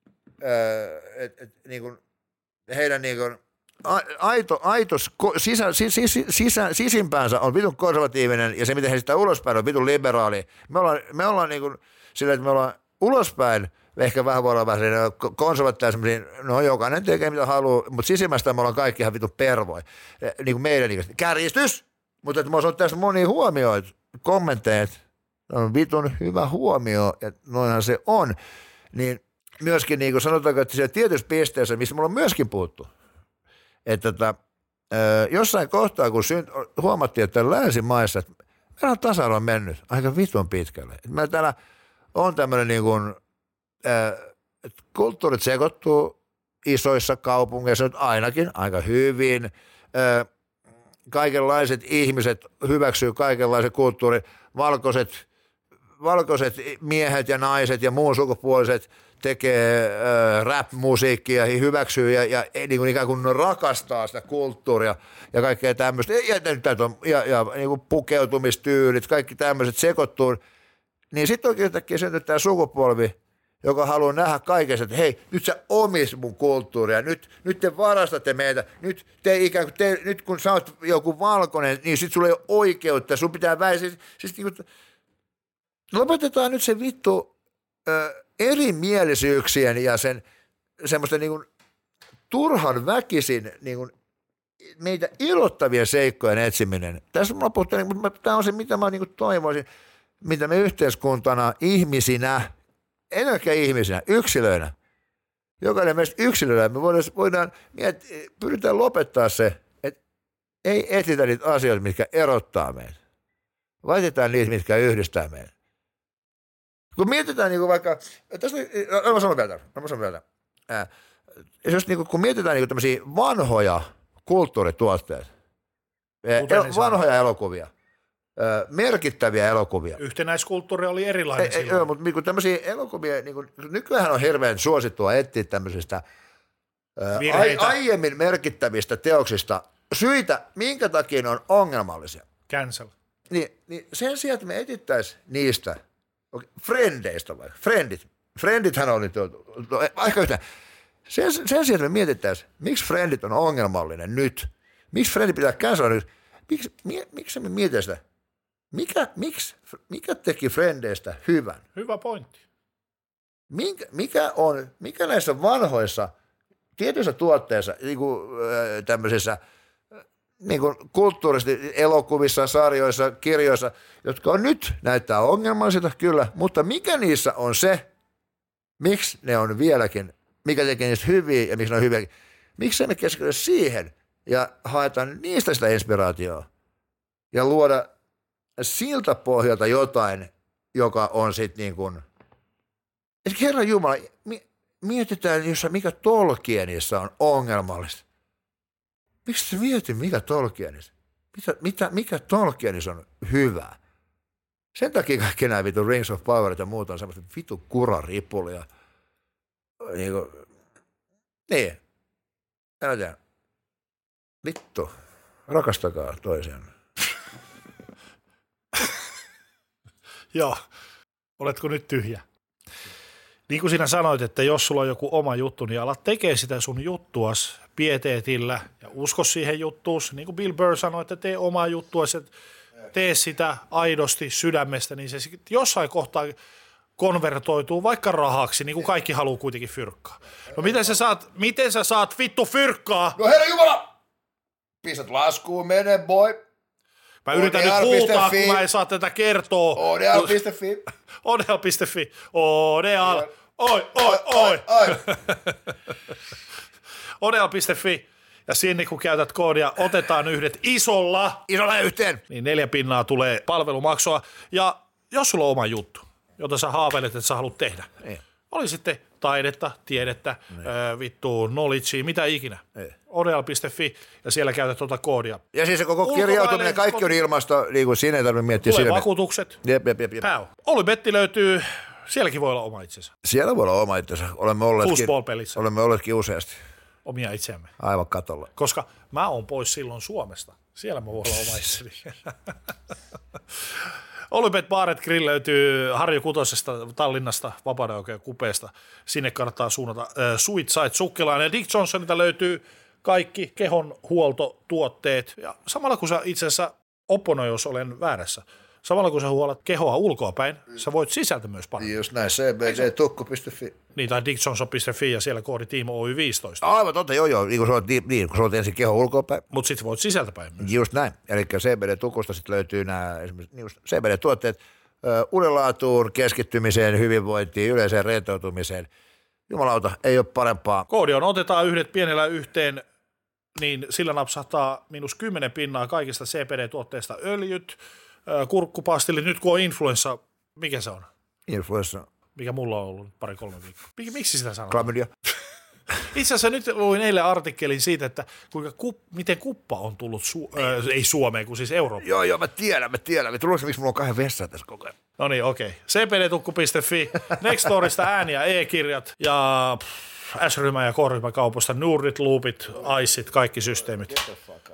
[SPEAKER 2] niin kuin heidän niin kuin aito sisimpäänsä on vitun konservatiivinen ja se, miten he sitä ulospäin on vitun liberaali. Me ollaan niin kuin sillä, että me ollaan ulospäin, ehkä vähän voi olla vähän konservatiivisia, no jokainen tekee mitä haluaa, mutta sisimmästä me ollaan kaikki ihan vitun pervoi. Niin kuin meidän kärjistys, mutta että mä oon saanut tästä monia huomioita, kommentteja, että on vitun hyvä huomio, että noinhan se on. Niin myöskin niin kuin sanotaanko, että siellä tietyssä pisteessä, missä mulla on myöskin puhuttu, että jossain kohtaa, kun huomattiin, että länsimaissa, että meillä on tasa-arvo mennyt aika vitun pitkälle. Että meillä täällä on tämmöinen niin kuin, kulttuurit sekoittuu isoissa kaupungeissa nyt ainakin aika hyvin. Kaikenlaiset ihmiset hyväksyy kaikenlaisen kulttuurin. Valkoiset miehet ja naiset ja muun sukupuoliset tekee rap-musiikkia, he hyväksyy ja niin kuin ikään kuin rakastaa sitä kulttuuria ja kaikkea tämmöistä. Ja niin kuin pukeutumistyylit, kaikki tämmöiset sekoittuu. Niin sitten oikein yhtäkkiä syntyy tämä sukupolvi, joka haluaa nähdä kaiken, että hei, nyt sä omis mun kulttuuria, nyt te varastatte meitä, nyt kun sä oot joku valkoinen, niin sit sulla ei ole oikeutta, sun pitää siis niin kuin, lopetetaan nyt se vittu erimielisyyksien ja sen semmoisten niin kuin turhan väkisin niin kuin meitä ilottavien seikkojen etsiminen. Tässä mulla puhutaan, mutta tämä on se, mitä mä niin kuin toivoisin, mitä me yhteiskuntana, ihmisinä, enemmän ihmisinä, yksilöinä, jokainen meistä yksilöinä, me voidaan pyritään lopettaa se, että ei etsitä niitä asioita, mitkä erottaa meitä. Vaitetaan niitä, mitkä yhdistää meitä. Kun mietitään niin kuin vaikka, mä sanon vielä, jos niin kuin, kun mietitään niin kuin tämmöisiä vanhoja kulttuurituotteita, vanhoja elokuvia, merkittäviä elokuvia.
[SPEAKER 1] Yhtenäiskulttuuri oli erilainen silloin.
[SPEAKER 2] Joo, mutta niin tämmöisiä elokuvia, niin kuin, nykyään on hirveän suosittua etsiä tämmöisistä aiemmin merkittävistä teoksista syitä, minkä takia ne on ongelmallisia.
[SPEAKER 1] Cancel.
[SPEAKER 2] Niin sen sijaan, että me etsittäisiin niistä, Frendeistä vaikka, Friendithän on nyt, aika yhtä. Sen sijaan, että me mietittäisiin, miksi Friendit on ongelmallinen nyt, miksi Friendit pitää cancel nyt, miksi me mietitään sitä, mikä teki Frendeistä hyvän?
[SPEAKER 1] Hyvä pointti.
[SPEAKER 2] Mikä näissä vanhoissa tietyissä tuotteissa, niin kuin tämmöisissä niin kuin kulttuurisesti elokuvissa, sarjoissa, kirjoissa, jotka on nyt näyttää ongelmallisilta, kyllä, mutta mikä niissä on se, miksi ne on vieläkin, mikä tekee niistä hyviä ja miksi ne on hyviä, miksi me keskitytä siihen ja haetaan niistä sitä inspiraatioa ja luoda siltä pohjalta jotain, joka on sitten niin kuin, että Herran Jumala, mietitään, mikä Tolkienissa on ongelmallista. Miksi se mieti, mikä Tolkienissa? Mikä Tolkienissa on hyvää? Sen takia kaikki nämä vitu Rings of Power ja muuta on semmoista vitu kuraripulia. Niin. En tiedä. Vittu. Rakastakaa toisiaan.
[SPEAKER 1] Joo. Oletko nyt tyhjä? Niin kuin sinä sanoit, että jos sulla on joku oma juttu, niin alat tekee sitä sun juttuas pieteetillä ja usko siihen juttuus. Niin kuin Bill Burr sanoi, että tee omaa juttuas ja tee sitä aidosti sydämestä, niin se jossain kohtaa konvertoituu vaikka rahaksi, niin kuin kaikki haluaa kuitenkin fyrkkaa. No miten sä saat vittu fyrkkaa?
[SPEAKER 2] No Herra Jumala! Pistät laskuun, mene boy.
[SPEAKER 1] Mä yritän nyt huutaa, kun mä en saa tätä kertoa.
[SPEAKER 2] Odl.fi.
[SPEAKER 1] Odl.fi. Odl. Oi. Odl.fi. Ja sinne kun käytät koodia, otetaan yhdet isolla
[SPEAKER 2] yhteen.
[SPEAKER 1] Niin 4 pinnaa tulee palvelumaksua. Ja jos sulla on oma juttu, jota sä haaveilet, että sä haluat tehdä.
[SPEAKER 2] Ei.
[SPEAKER 1] Oli sitten taidetta, tiedettä, vittu, knowledgea, mitä ikinä. Odl.fi ja siellä käytät tuota koodia.
[SPEAKER 2] Ja siis se koko kirjautuminen, kaikki on ilmasta, niin kuin siinä ei tarvitse miettiä.
[SPEAKER 1] Tulee vakuutukset.
[SPEAKER 2] Jep.
[SPEAKER 1] Päu. Olibetti löytyy, sielläkin voi olla oma itsensä.
[SPEAKER 2] Siellä voi olla oma itsensä. Olemme olleetkin useasti.
[SPEAKER 1] Omia itseämme.
[SPEAKER 2] Aivan katolla.
[SPEAKER 1] Koska mä oon pois silloin Suomesta. Siellä mä voin olla oma itseni. Olybet Bar & Grill löytyy Harju Kutosesta, Tallinnasta, Vapauden oikein kupeesta. Sinne kannattaa suunnata. Sweet Side Sukkelaan ja Dick Johnsonilta löytyy kaikki kehon huoltotuotteet. Ja samalla kun sä itse asiassa opponoi, jos olen väärässä, samalla kun sä huolet kehoa ulkoapäin, sä voit sisältä myös panna.
[SPEAKER 2] Just näin, cbdtukku.fi.
[SPEAKER 1] Niin, tai dickjohnson.fi ja siellä koodi Team Oy15.
[SPEAKER 2] Aivan totta, joo, niin kun sä olet ensin keho ulkoapäin.
[SPEAKER 1] Mutta sitten voit sisältäpäin myös.
[SPEAKER 2] Just näin, eli CBD-tukusta sitten löytyy nämä esimerkiksi CBD-tuotteet unenlaatuun, keskittymiseen, hyvinvointiin, yleiseen rentoutumiseen. Jumalauta, ei ole parempaa.
[SPEAKER 1] Koodi on otetaan yhdet pienellä yhteen, niin sillä napsahtaa -10 pinnaa kaikista CBD-tuotteista öljyt, kurkkupastillit, nyt kun on influenssa, mikä se on?
[SPEAKER 2] Influenssa.
[SPEAKER 1] mikä mulla on ollut 3 viikkoa. Miksi sitä sanotaan?
[SPEAKER 2] Klamydia.
[SPEAKER 1] Itse asiassa nyt luin eilen artikkelin siitä, että miten kuppa on tullut, ei Suomeen, kun siis Eurooppaan.
[SPEAKER 2] Joo, mä tiedän. Me tulossa, miksi mulla on 2 vessaa tässä koko ajan.
[SPEAKER 1] No niin, okei. cpdtukku.fi, Nextorista ääni- ja e-kirjat ja S-ryhmä ja K-ryhmä kaupoista, Nurdit, Loopit, Iceit, kaikki systeemit.